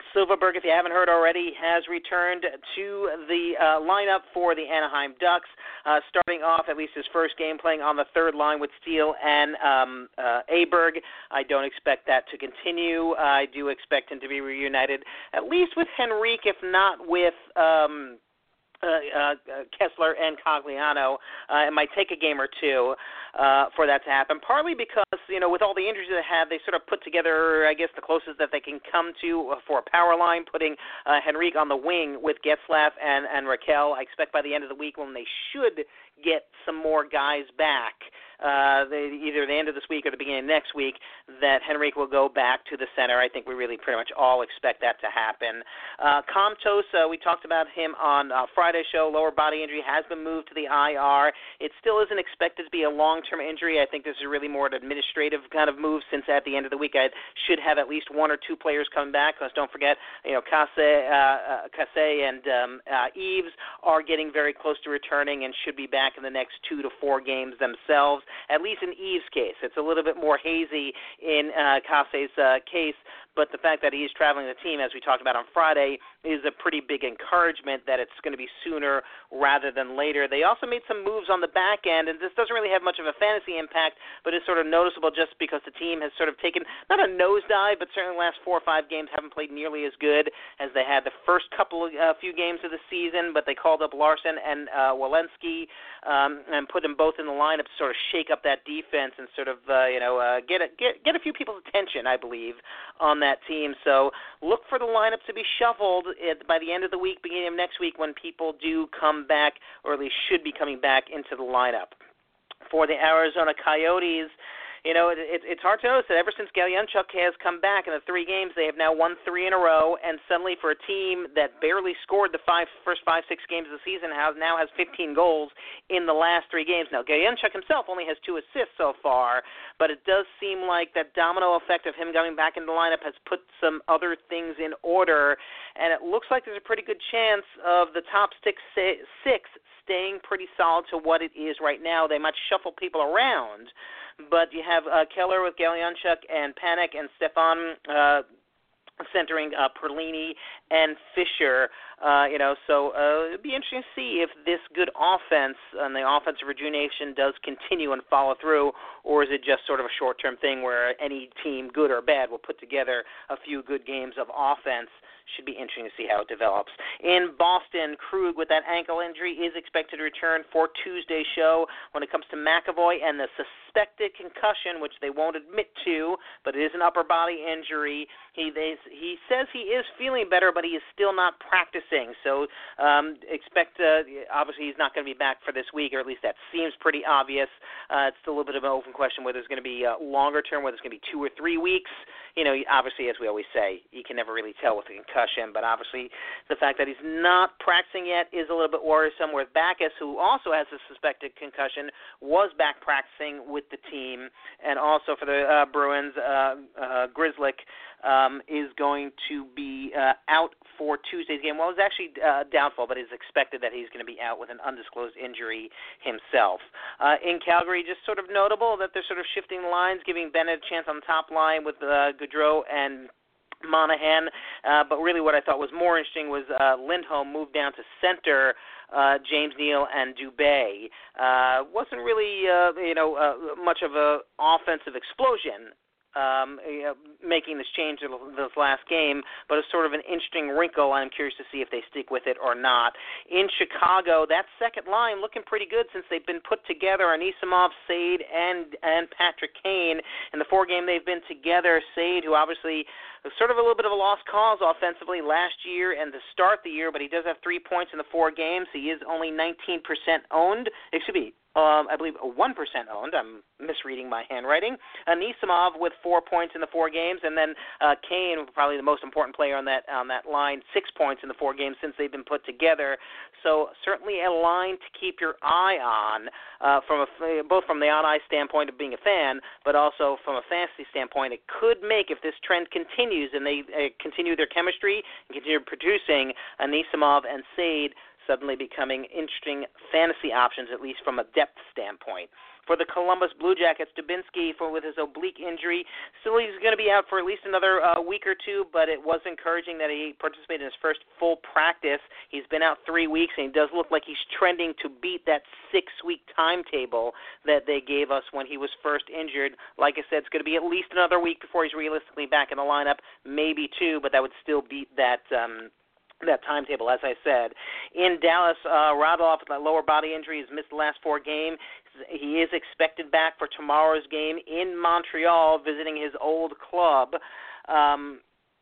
Silverberg, if you haven't heard already, has returned to the uh, lineup for the Anaheim Ducks, uh, starting off at least his first game playing on the third line with Steele and um, uh, Aberg. I don't expect that to continue. I do expect him to be reunited at least with Henrique, if not with um, Uh, uh, Kessler and Cogliano. Uh, it might take a game or two uh, for that to happen, partly because, you know, with all the injuries they had, they sort of put together, I guess, the closest that they can come to for a power line, putting uh, Henrique on the wing with Getzlaf and, and Raquel. I expect by the end of the week when they should get some more guys back, uh, they, either the end of this week or the beginning of next week, that Henrique will go back to the center. I think we really pretty much all expect that to happen. Uh, Comtos, uh, we talked about him on uh, Friday's show. Lower body injury has been moved to the I R. It still isn't expected to be a long-term injury. I think this is really more an administrative kind of move, since at the end of the week I should have at least one or two players coming back. Because don't forget, you know, Casse, uh, uh, Casse and um, uh, Eves are getting very close to returning and should be back in the next two to four games themselves, at least in Eve's case. It's a little bit more hazy in uh, Casse's uh, case, but the fact that he's traveling the team, as we talked about on Friday, is a pretty big encouragement that it's going to be sooner rather than later. They also made some moves on the back end, and this doesn't really have much of a fantasy impact, but it's sort of noticeable just because the team has sort of taken, not a nosedive, but certainly the last four or five games haven't played nearly as good as they had the first couple of uh, few games of the season, but they called up Larson and uh, Walensky um, and put them both in the lineup to sort of shake up that defense and sort of, uh, you know, uh, get, a, get, get a few people's attention, I believe, on that team. So look for the lineup to be shuffled at, by the end of the week, beginning of next week, when people do come back, or at least should be coming back into the lineup. For the Arizona Coyotes, you know, it, it, it's hard to notice that ever since Galchenyuk has come back in the three games, they have now won three in a row, and suddenly for a team that barely scored the five, first five, six games of the season has, now has fifteen goals in the last three games. Now, Galchenyuk himself only has two assists so far, but it does seem like that domino effect of him coming back into the lineup has put some other things in order, and it looks like there's a pretty good chance of the top six, six staying pretty solid to what it is right now. They might shuffle people around, but you have uh, Keller with Galchenyuk and Panik and Stefan uh, centering uh, Perlini and Fisher. Uh, you know, so uh, it'd be interesting to see if this good offense and the offensive rejuvenation does continue and follow through, or is it just sort of a short-term thing where any team, good or bad, will put together a few good games of offense. Should be interesting to see how it develops. In Boston, Krug with that ankle injury is expected to return for Tuesday's show. When it comes to McAvoy and the suspected concussion, which they won't admit to, but it is an upper body injury, he they, he says he is feeling better, but he is still not practicing. So um, expect, uh, obviously he's not going to be back for this week, or at least that seems pretty obvious. Uh, it's still a little bit of an open question whether it's going to be uh, longer term, whether it's going to be two or three weeks. You know, obviously, as we always say, you can never really tell with a concussion, but obviously the fact that he's not practicing yet is a little bit worrisome, where Backus, who also has a suspected concussion, was back practicing with the team. And also for the uh, Bruins, uh, uh, Grzelcyk um, is going to be uh, out for Tuesday's game. Well, it's actually uh, doubtful, but it's expected that he's going to be out with an undisclosed injury himself. Uh, in Calgary, just sort of notable that they're sort of shifting lines, giving Bennett a chance on the top line with uh, Gaudreau and Monahan, uh, but really what I thought was more interesting was uh, Lindholm moved down to center, uh, James Neal and Dubé. Uh, wasn't really, uh, you know, uh, much of an offensive explosion, Um, you know, making this change in this last game, but it's sort of an interesting wrinkle. I'm curious to see if they stick with it or not. In Chicago, that second line looking pretty good since they've been put together. Anisimov, Sade, and and Patrick Kane. In the four game they've been together, Sade, who obviously was sort of a little bit of a lost cause offensively last year and to start the year, but he does have three points in the four games. He is only nineteen percent owned. Excuse me. Um, I believe one percent owned. I'm misreading my handwriting. Anisimov with four points in the four games, and then uh, Kane, probably the most important player on that on that line, six points in the four games since they've been put together. So certainly a line to keep your eye on, uh, from a, both from the on-ice standpoint of being a fan, but also from a fantasy standpoint. It could make, if this trend continues and they uh, continue their chemistry and continue producing, Anisimov and Sade suddenly becoming interesting fantasy options, at least from a depth standpoint. For the Columbus Blue Jackets, Dubinsky, for with his oblique injury, still he's going to be out for at least another uh, week or two, but it was encouraging that he participated in his first full practice. He's been out three weeks, and he does look like he's trending to beat that six-week timetable that they gave us when he was first injured. Like I said, it's going to be at least another week before he's realistically back in the lineup, maybe two, but that would still beat that um, that timetable, as I said. In Dallas, uh, Radulov, with that lower body injury, has missed the last four games. He is expected back for tomorrow's game in Montreal, visiting his old club. Um,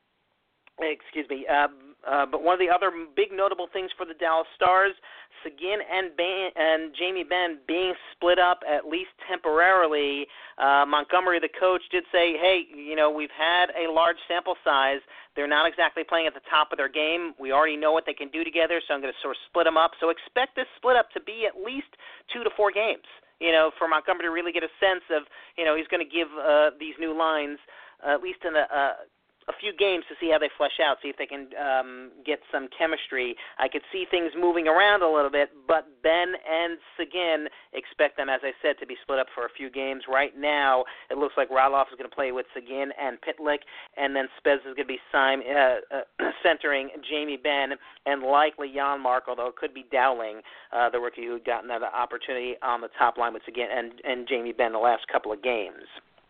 excuse me. Uh, uh, but one of the other big notable things for the Dallas Stars, Seguin and, Ban- and Jamie Benn being split up at least temporarily. Uh, Montgomery, the coach, did say, hey, you know, we've had a large sample size. They're not exactly playing at the top of their game. We already know what they can do together, so I'm going to sort of split them up. So expect this split up to be at least two to four games, you know, for Montgomery to really get a sense of, you know, he's going to give uh, these new lines uh, at least in a, uh, a few games to see how they flesh out, see if they can um, get some chemistry. I could see things moving around a little bit, but Ben and Seguin expect them, as I said, to be split up for a few games. Right now, it looks like Radulov is going to play with Seguin and Pitlick, and then Spez is going to be sign, uh, uh, centering Jamie Benn and likely Janmark, although it could be Dowling, uh, the rookie who had gotten that opportunity on the top line with Seguin and, and Jamie Benn the last couple of games.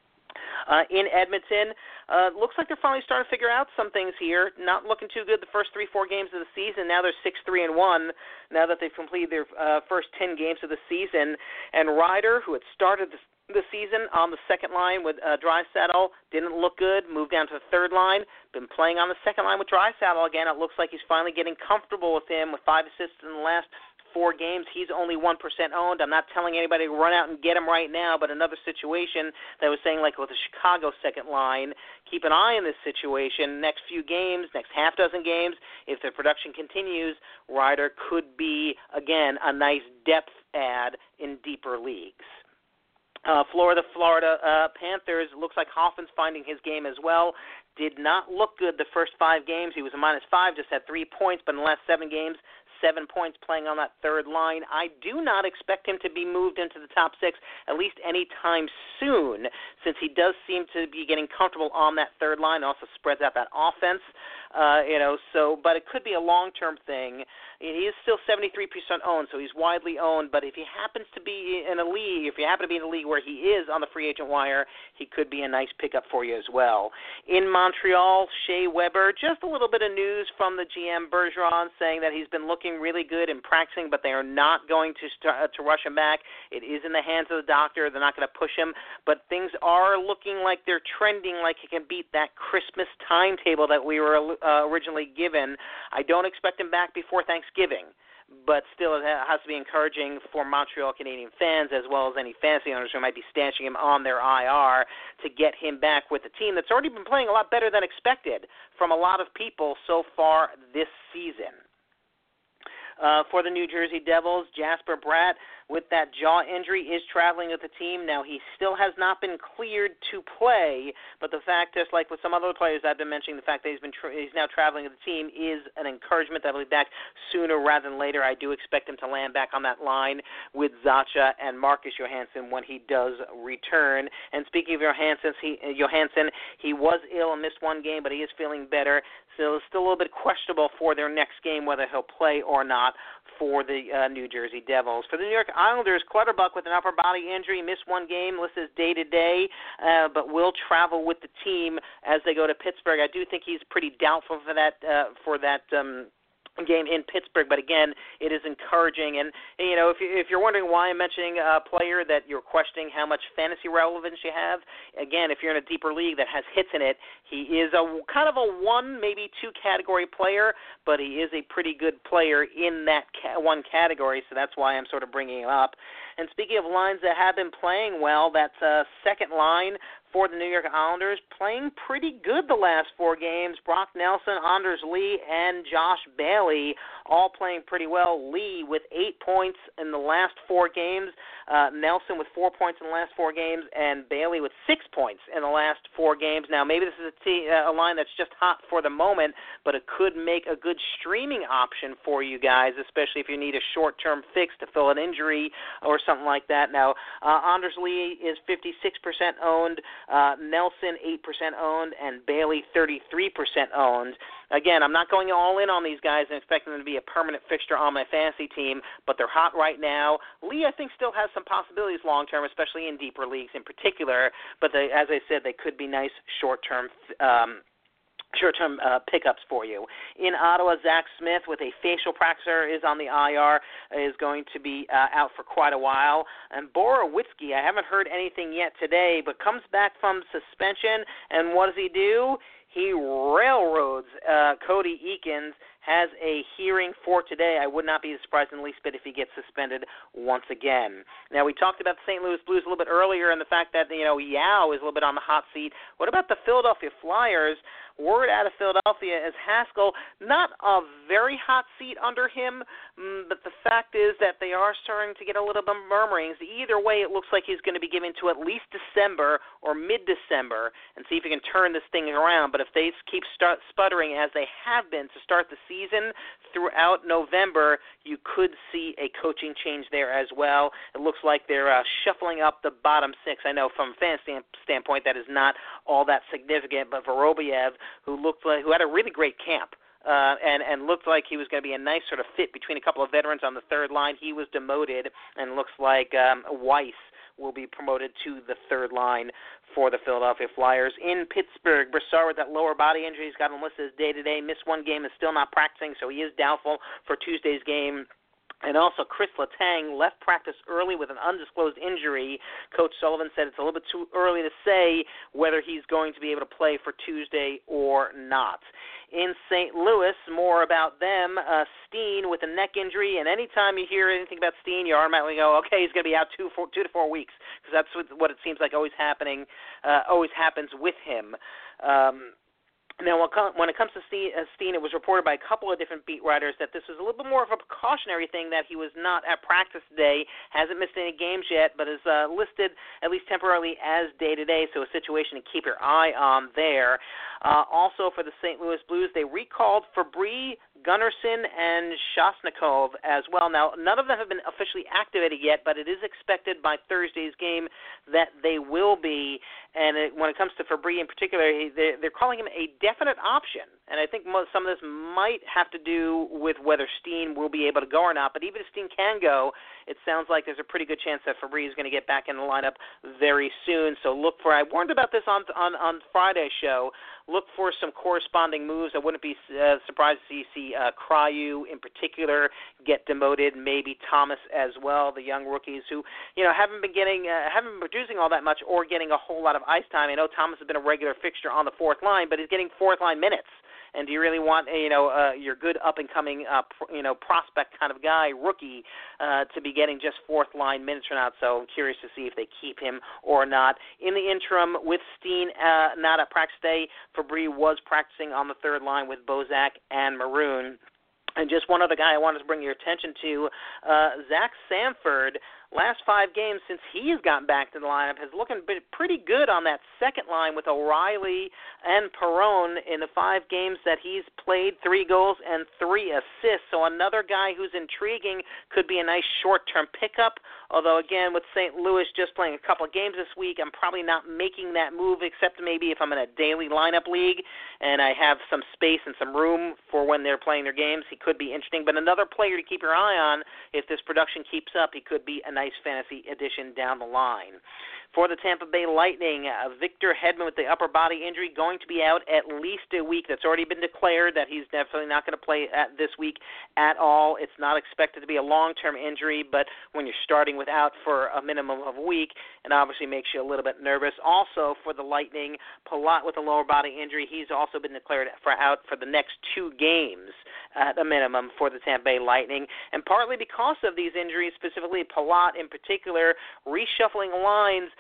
Uh, in Edmonton, uh, looks like they're finally starting to figure out some things here. Not looking too good the first three, four games of the season. Now they're six, three, and one. Now that they've completed their uh, first ten games of the season, and Ryder, who had started the, the season on the second line with uh, Draisaitl, didn't look good. Moved down to the third line. Been playing on the second line with Draisaitl again. It looks like he's finally getting comfortable with him with five assists in the last four games. He's only one percent owned. I'm not telling anybody to run out and get him right now, but another situation that I was saying, like with the Chicago second line, keep an eye on this situation. Next few games, next half dozen games, if the production continues, Ryder could be, again, a nice depth add in deeper leagues. Uh, Florida, Florida uh, Panthers, looks like Hoffman's finding his game as well. Did not look good the first five games. He was a minus five, just had three points, but in the last seven games, seven points playing on that third line. I do not expect him to be moved into the top six, at least anytime soon, since he does seem to be getting comfortable on that third line, also spreads out that offense. Uh, you know, so, but it could be a long-term thing. He is still seventy-three percent owned, so he's widely owned, but if he happens to be in a league, if you happen to be in a league where he is on the free agent wire, he could be a nice pickup for you as well. In Montreal, Shea Weber, just a little bit of news from the G M Bergeron saying that he's been looking really good in practicing, but they are not going to start, to rush him back. It is in the hands of the doctor. They're not going to push him, but things are looking like they're trending like he can beat that Christmas timetable that we were uh, originally given. I don't expect him back before Thanksgiving, but still it has to be encouraging for Montreal Canadian fans as well as any fantasy owners who might be stashing him on their I R to get him back with a team that's already been playing a lot better than expected from a lot of people so far this season. Uh, for the New Jersey Devils, Jasper Bratt, with that jaw injury, is traveling with the team. Now, he still has not been cleared to play, but the fact is, like with some other players I've been mentioning, the fact that he's been tra- he's now traveling with the team is an encouragement that he'll be back sooner rather than later. I do expect him to land back on that line with Zacha and Marcus Johansson when he does return. And speaking of Johansson, he, uh, Johansson, he was ill and missed one game, but he is feeling better. So it's still a little bit questionable for their next game whether he'll play or not for the uh, New Jersey Devils. For the New York Islanders, Clutterbuck with an upper body injury, missed one game, listed as day-to-day, uh, but will travel with the team as they go to Pittsburgh. I do think he's pretty doubtful for that uh, for that um, game in Pittsburgh, but again, it is encouraging. And, you know, if, you, if you're wondering why I'm mentioning a player that you're questioning how much fantasy relevance you have, again, if you're in a deeper league that has hits in it, he is a kind of a one, maybe two category player, but he is a pretty good player in that ca- one category, so that's why I'm sort of bringing him up. And speaking of lines that have been playing well, that's uh, second line for the New York Islanders, playing pretty good the last four games. Brock Nelson, Anders Lee, and Josh Bailey all playing pretty well. Lee with eight points in the last four games, uh, Nelson with four points in the last four games, and Bailey with six points in the last four games. Now, maybe this is a, t- a line that's just hot for the moment, but it could make a good streaming option for you guys, especially if you need a short-term fix to fill an injury or something like that. Now, uh, Anders Lee is fifty-six percent owned, uh, Nelson eight percent owned, and Bailey thirty-three percent owned. Again, I'm not going all in on these guys and expecting them to be a permanent fixture on my fantasy team, but they're hot right now. Lee, I think, still has some possibilities long-term, especially in deeper leagues in particular, but they, as I said, they could be nice short-term um short-term uh, pickups for you. In Ottawa, Zach Smith with a facial fracture is on the I R, is going to be uh, out for quite a while. And Borowitzki, I haven't heard anything yet today, but comes back from suspension, and what does he do? He railroads uh, Cody Eakins, has a hearing for today. I would not be surprised in the least bit if he gets suspended once again. Now, we talked about the Saint Louis Blues a little bit earlier and the fact that, you know, Yao is a little bit on the hot seat. What about the Philadelphia Flyers? Word out of Philadelphia is Haskell, not a very hot seat under him, but the fact is that they are starting to get a little bit of murmurings. Either way, it looks like he's going to be given to at least December or mid-December and see if he can turn this thing around. But if they keep start sputtering as they have been to start the season throughout November, you could see a coaching change there as well. It looks like they're uh, shuffling up the bottom six. I know from a fan stand- standpoint that is not all that significant, but Vorobyev, who looked like, who had a really great camp, uh, and, and looked like he was going to be a nice sort of fit between a couple of veterans on the third line. He was demoted, and looks like um, Weiss will be promoted to the third line for the Philadelphia Flyers. In Pittsburgh, Brassard with that lower body injury, he's got him listed as day-to-day. Missed one game, is still not practicing, so he is doubtful for Tuesday's game. And also, Chris Letang left practice early with an undisclosed injury. Coach Sullivan said it's a little bit too early to say whether he's going to be able to play for Tuesday or not. In Saint Louis, more about them, uh, Steen with a neck injury, and anytime you hear anything about Steen, you automatically go, okay, he's going to be out two, four, two to four weeks, because that's what, what it seems like always happening, uh, always happens with him. Um, Now, when it comes to Steen, it was reported by a couple of different beat writers that this was a little bit more of a precautionary thing, that he was not at practice today, hasn't missed any games yet, but is uh, listed at least temporarily as day-to-day, so a situation to keep your eye on there. Uh, also, for the Saint Louis Blues, they recalled Fabry, Gunnarsson, and Shostakov as well. Now, none of them have been officially activated yet, but it is expected by Thursday's game that they will be. And it, when it comes to Fabry in particular, they're, they're calling him a definite option. And I think most, some of this might have to do with whether Steen will be able to go or not. But even if Steen can go, it sounds like there's a pretty good chance that Fabry is going to get back in the lineup very soon. So look for, I warned about this on on, on Friday's show, look for some corresponding moves. I wouldn't be uh, surprised to see, see uh, Cryu in particular get demoted, maybe Thomas as well, the young rookies who, you know, haven't been getting, uh, haven't been producing all that much or getting a whole lot of ice time. I know Thomas has been a regular fixture on the fourth line, but he's getting fourth line minutes. And do you really want, you know, uh, your good up-and-coming, uh, pr- you know, prospect kind of guy, rookie, uh, to be getting just fourth-line minutes or not? So I'm curious to see if they keep him or not. In the interim, with Steen uh, not at practice day, Fabry was practicing on the third line with Bozak and Maroon. And just one other guy I wanted to bring your attention to, uh, Zach Sanford. Last five games since he has gotten back to the lineup has looking pretty good on that second line with O'Reilly and Perron in the five games that he's played, three goals and three assists. So another guy who's intriguing, could be a nice short-term pickup. Although, again, with Saint Louis just playing a couple of games this week, I'm probably not making that move except maybe if I'm in a daily lineup league and I have some space and some room for when they're playing their games. He could be interesting. But another player to keep your eye on, if this production keeps up, he could be a nice fantasy addition down the line. For the Tampa Bay Lightning, uh, Victor Hedman with the upper body injury going to be out at least a week. That's already been declared that he's definitely not going to play at this week at all. It's not expected to be a long-term injury, but when you're starting without for a minimum of a week, it obviously makes you a little bit nervous. Also, for the Lightning, Palat with a lower body injury, he's also been declared for out for the next two games at a minimum for the Tampa Bay Lightning. And partly because of these injuries, specifically Palat in particular, reshuffling lines,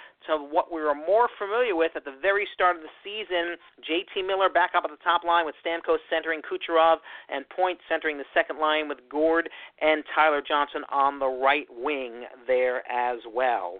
to what we were more familiar with at the very start of the season. J T Miller back up at the top line with Stamkos centering Kucherov, and Point centering the second line with Gord and Tyler Johnson on the right wing there as well.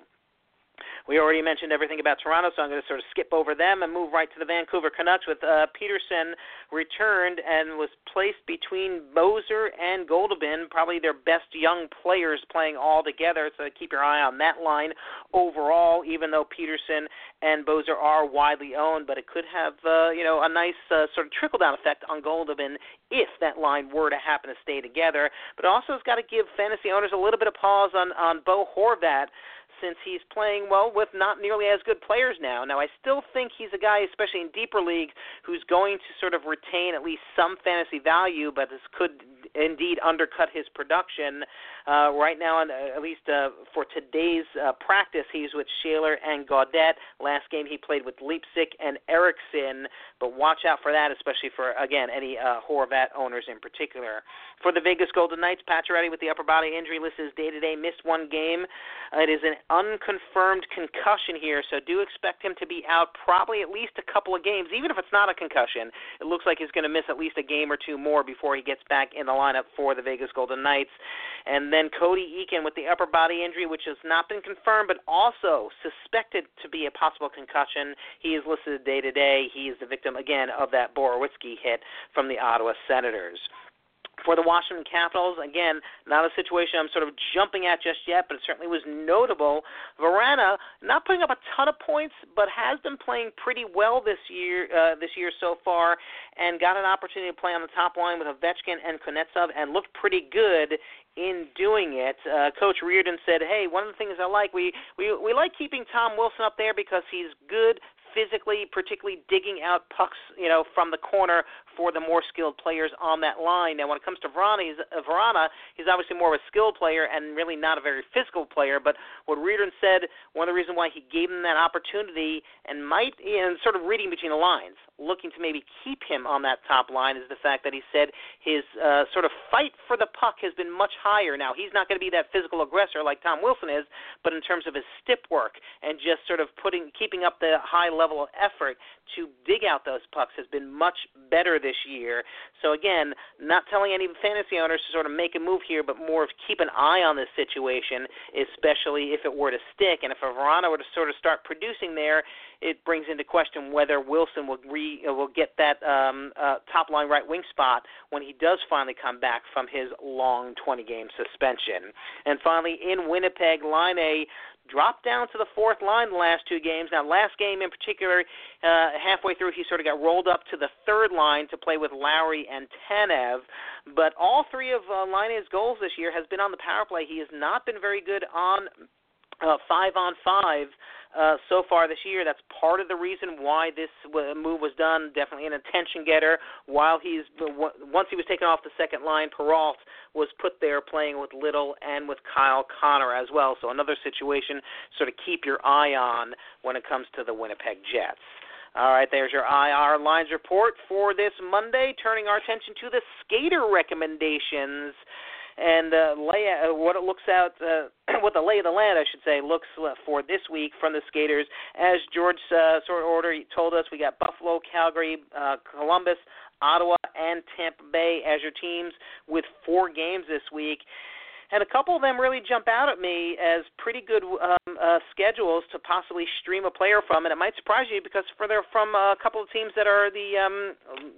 We already mentioned everything about Toronto, so I'm going to sort of skip over them and move right to the Vancouver Canucks with uh, Peterson returned and was placed between Boeser and Goldobin, probably their best young players playing all together, so keep your eye on that line overall, even though Peterson and Boeser are widely owned, but it could have uh, you know, a nice uh, sort of trickle-down effect on Goldobin if that line were to happen to stay together. But also it's got to give fantasy owners a little bit of pause on, on Bo Horvat, since he's playing, well, with not nearly as good players now. Now, I still think he's a guy, especially in deeper leagues, who's going to sort of retain at least some fantasy value, but this could indeed undercut his production. Uh, right now, at least uh, for today's uh, practice, he's with Shaler and Gaudette. Last game he played with Leipzig and Eriksson, but watch out for that, especially for, again, any uh, Horvat owners in particular. For the Vegas Golden Knights, Pacioretty with the upper body injury list is day-to-day, missed one game. Uh, it is an unconfirmed concussion here, so do expect him to be out probably at least a couple of games. Even if it's not a concussion, it looks like he's going to miss at least a game or two more before he gets back in the lineup for the Vegas Golden Knights. And then Cody Eakin with the upper body injury, which has not been confirmed, but also suspected to be a possible concussion. He is listed day-to-day. He is the victim, again, of that Borowitzki hit from the Ottawa Senators. For the Washington Capitals, again, not a situation I'm sort of jumping at just yet, but it certainly was notable. Vrana, not putting up a ton of points, but has been playing pretty well this year uh, this year so far, and got an opportunity to play on the top line with Ovechkin and Kuznetsov, and looked pretty good in doing it. Uh, Coach Reardon said, hey, one of the things I like, we, we, we like keeping Tom Wilson up there because he's good physically, particularly digging out pucks, you know, from the corner for the more skilled players on that line. Now, when it comes to Vrana, he's, uh, Vrana, he's obviously more of a skilled player and really not a very physical player, but what Reardon said, one of the reasons why he gave him that opportunity and might, and sort of reading between the lines, looking to maybe keep him on that top line, is the fact that he said his uh, sort of fight for the puck has been much higher. Now, he's not going to be that physical aggressor like Tom Wilson is, but in terms of his stip work and just sort of putting, keeping up the high level of effort to dig out those pucks has been much better this year. So again, not telling any fantasy owners to sort of make a move here, but more of keep an eye on this situation, especially if it were to stick. And if Vrana were to sort of start producing there, it brings into question whether Wilson will re, will get that um, uh, top-line right wing spot when he does finally come back from his long twenty-game suspension. And finally, in Winnipeg, Line A dropped down to the fourth line the last two games. Now, last game in particular, uh, halfway through, he sort of got rolled up to the third line to play with Lowry and Tanev. But all three of uh, Line A's goals this year has been on the power play. He has not been very good on uh, five-on-five uh, so far this year. That's part of the reason why this move was done. Definitely an attention getter. While he's once he was taken off the second line, Peralt was put there playing with Little and with Kyle Connor as well. So another situation sort of keep your eye on when it comes to the Winnipeg Jets. All right, there's your I R Lines report for this Monday. Turning our attention to the skater recommendations. And uh, lay, uh, what it looks out, uh, what the lay of the land, I should say, looks for this week from the skaters. As George uh, sort of order told us, we got Buffalo, Calgary, uh, Columbus, Ottawa, and Tampa Bay as your teams with four games this week. And a couple of them really jump out at me as pretty good um, uh, schedules to possibly stream a player from. And it might surprise you because for they're from a couple of teams that are the um,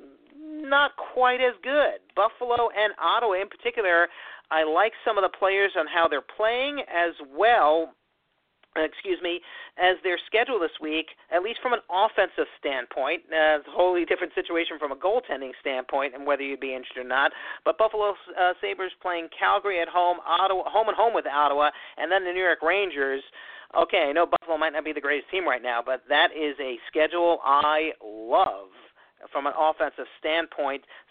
not quite as good. Buffalo and Ottawa in particular, I like some of the players on how they're playing as well, excuse me, as their schedule this week, at least from an offensive standpoint. Uh, it's a wholly different situation from a goaltending standpoint and whether you'd be interested or not. But Buffalo uh, Sabres playing Calgary at home, Ottawa, home and home with Ottawa, and then the New York Rangers. Okay, I know Buffalo might not be the greatest team right now, but that is a schedule I love from an offensive standpoint.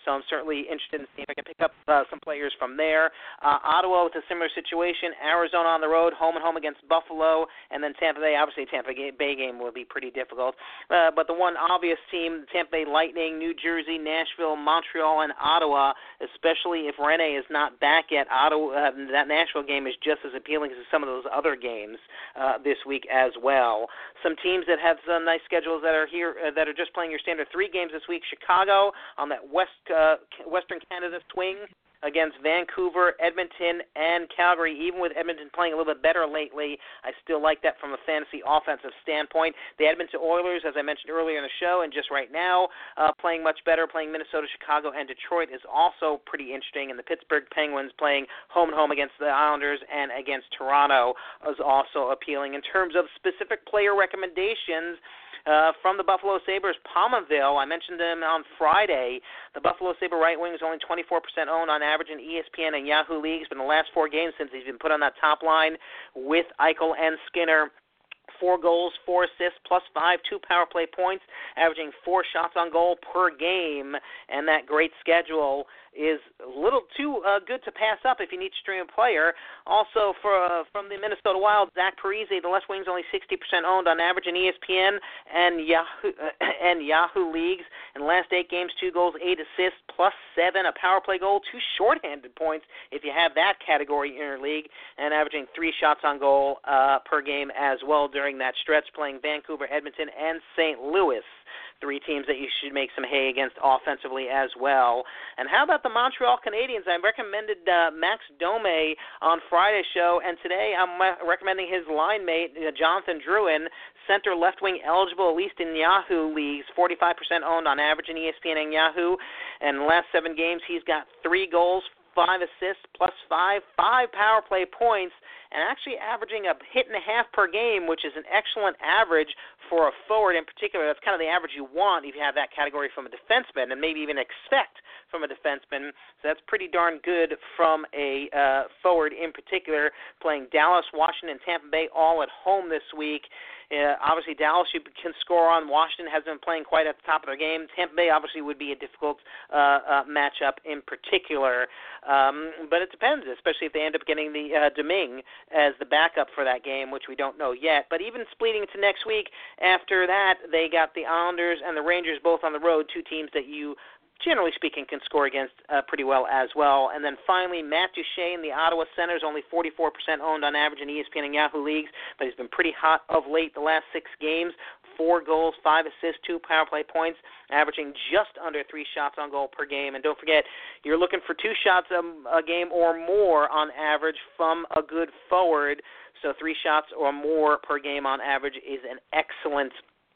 so I'm certainly interested in seeing if I can pick up uh, some players from there. Uh, Ottawa with a similar situation. Arizona on the road, home and home against Buffalo, and then Tampa Bay. Obviously, Tampa Bay game will be pretty difficult. Uh, but the one obvious team, Tampa Bay Lightning, New Jersey, Nashville, Montreal, and Ottawa, especially if Rene is not back yet. Ottawa, uh, that Nashville game is just as appealing as some of those other games uh, this week as well. Some teams that have some nice schedules that are here uh, that are just playing your standard three games this week. Chicago on that West uh, Western Canada swing against Vancouver, Edmonton, and Calgary. Even with Edmonton playing a little bit better lately, I still like that from a fantasy offensive standpoint. The Edmonton Oilers, as I mentioned earlier in the show, and just right now, uh, playing much better, playing Minnesota, Chicago, and Detroit is also pretty interesting. And the Pittsburgh Penguins playing home and home against the Islanders and against Toronto is also appealing. In terms of specific player recommendations, Uh, from the Buffalo Sabres, Pominville, I mentioned them on Friday. The Buffalo Sabre right wing is only twenty-four percent owned on average in E S P N and Yahoo leagues, but in the last four games since he's been put on that top line with Eichel and Skinner, four goals, four assists, plus five, two power play points, averaging four shots on goal per game, and that great schedule is a little too uh, good to pass up if you need to stream a player. Also, for uh, from the Minnesota Wild, Zach Parise, the left wing's only sixty percent owned on average in E S P N and Yahoo uh, and Yahoo leagues. In the last eight games, two goals, eight assists, plus seven, a power play goal, two shorthanded points if you have that category in your league, and averaging three shots on goal uh, per game as well during that stretch, playing Vancouver, Edmonton, and Saint Louis. Three teams that you should make some hay against offensively as well. And how about the Montreal Canadiens? I recommended uh, Max Domi on Friday's show, and today I'm recommending his line mate, uh, Jonathan Drouin, center left wing eligible, at least in Yahoo leagues, forty-five percent owned on average in E S P N and Yahoo. And in the last seven games, he's got three goals, five assists, plus five, five power play points, and actually averaging a hit and a half per game, which is an excellent average for a forward in particular. That's kind of the average you want if you have that category from a defenseman, and maybe even expect from a defenseman. So that's pretty darn good from a uh, forward in particular, playing Dallas, Washington, Tampa Bay all at home this week. Uh, obviously, Dallas you can score on. Washington hasn't been playing quite at the top of their game. Tampa Bay obviously would be a difficult uh, uh, matchup in particular. Um, but it depends, especially if they end up getting the uh, Domingue as the backup for that game, which we don't know yet. But even splitting into next week, after that, they got the Islanders and the Rangers both on the road, two teams that you generally speaking, can score against uh, pretty well as well. And then finally, Matt Duchene, the Ottawa Senators, only forty-four percent owned on average in E S P N and Yahoo leagues, but he's been pretty hot of late the last six games. Four goals, five assists, two power play points, averaging just under three shots on goal per game. And don't forget, you're looking for two shots a, a game or more on average from a good forward. So three shots or more per game on average is an excellent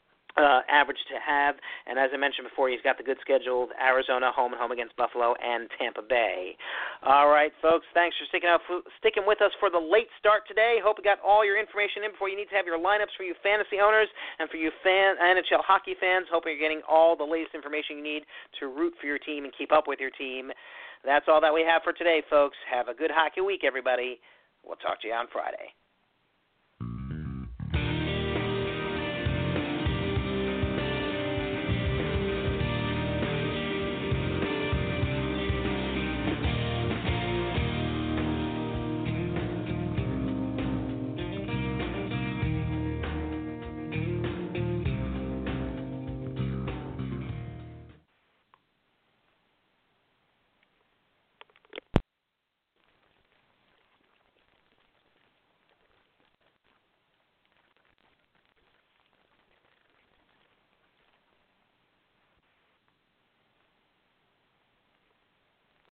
Uh, average to have, and as I mentioned before, he's got the good schedule: Arizona, home and home against Buffalo, and Tampa Bay. All right, folks, thanks for sticking out, sticking with us for the late start today. Hope you got all your information in before you need to have your lineups for you fantasy owners and for you fan N H L hockey fans. Hoping you're getting all the latest information you need to root for your team and keep up with your team. That's all that we have for today, folks. Have a good hockey week, everybody. We'll talk to you on Friday.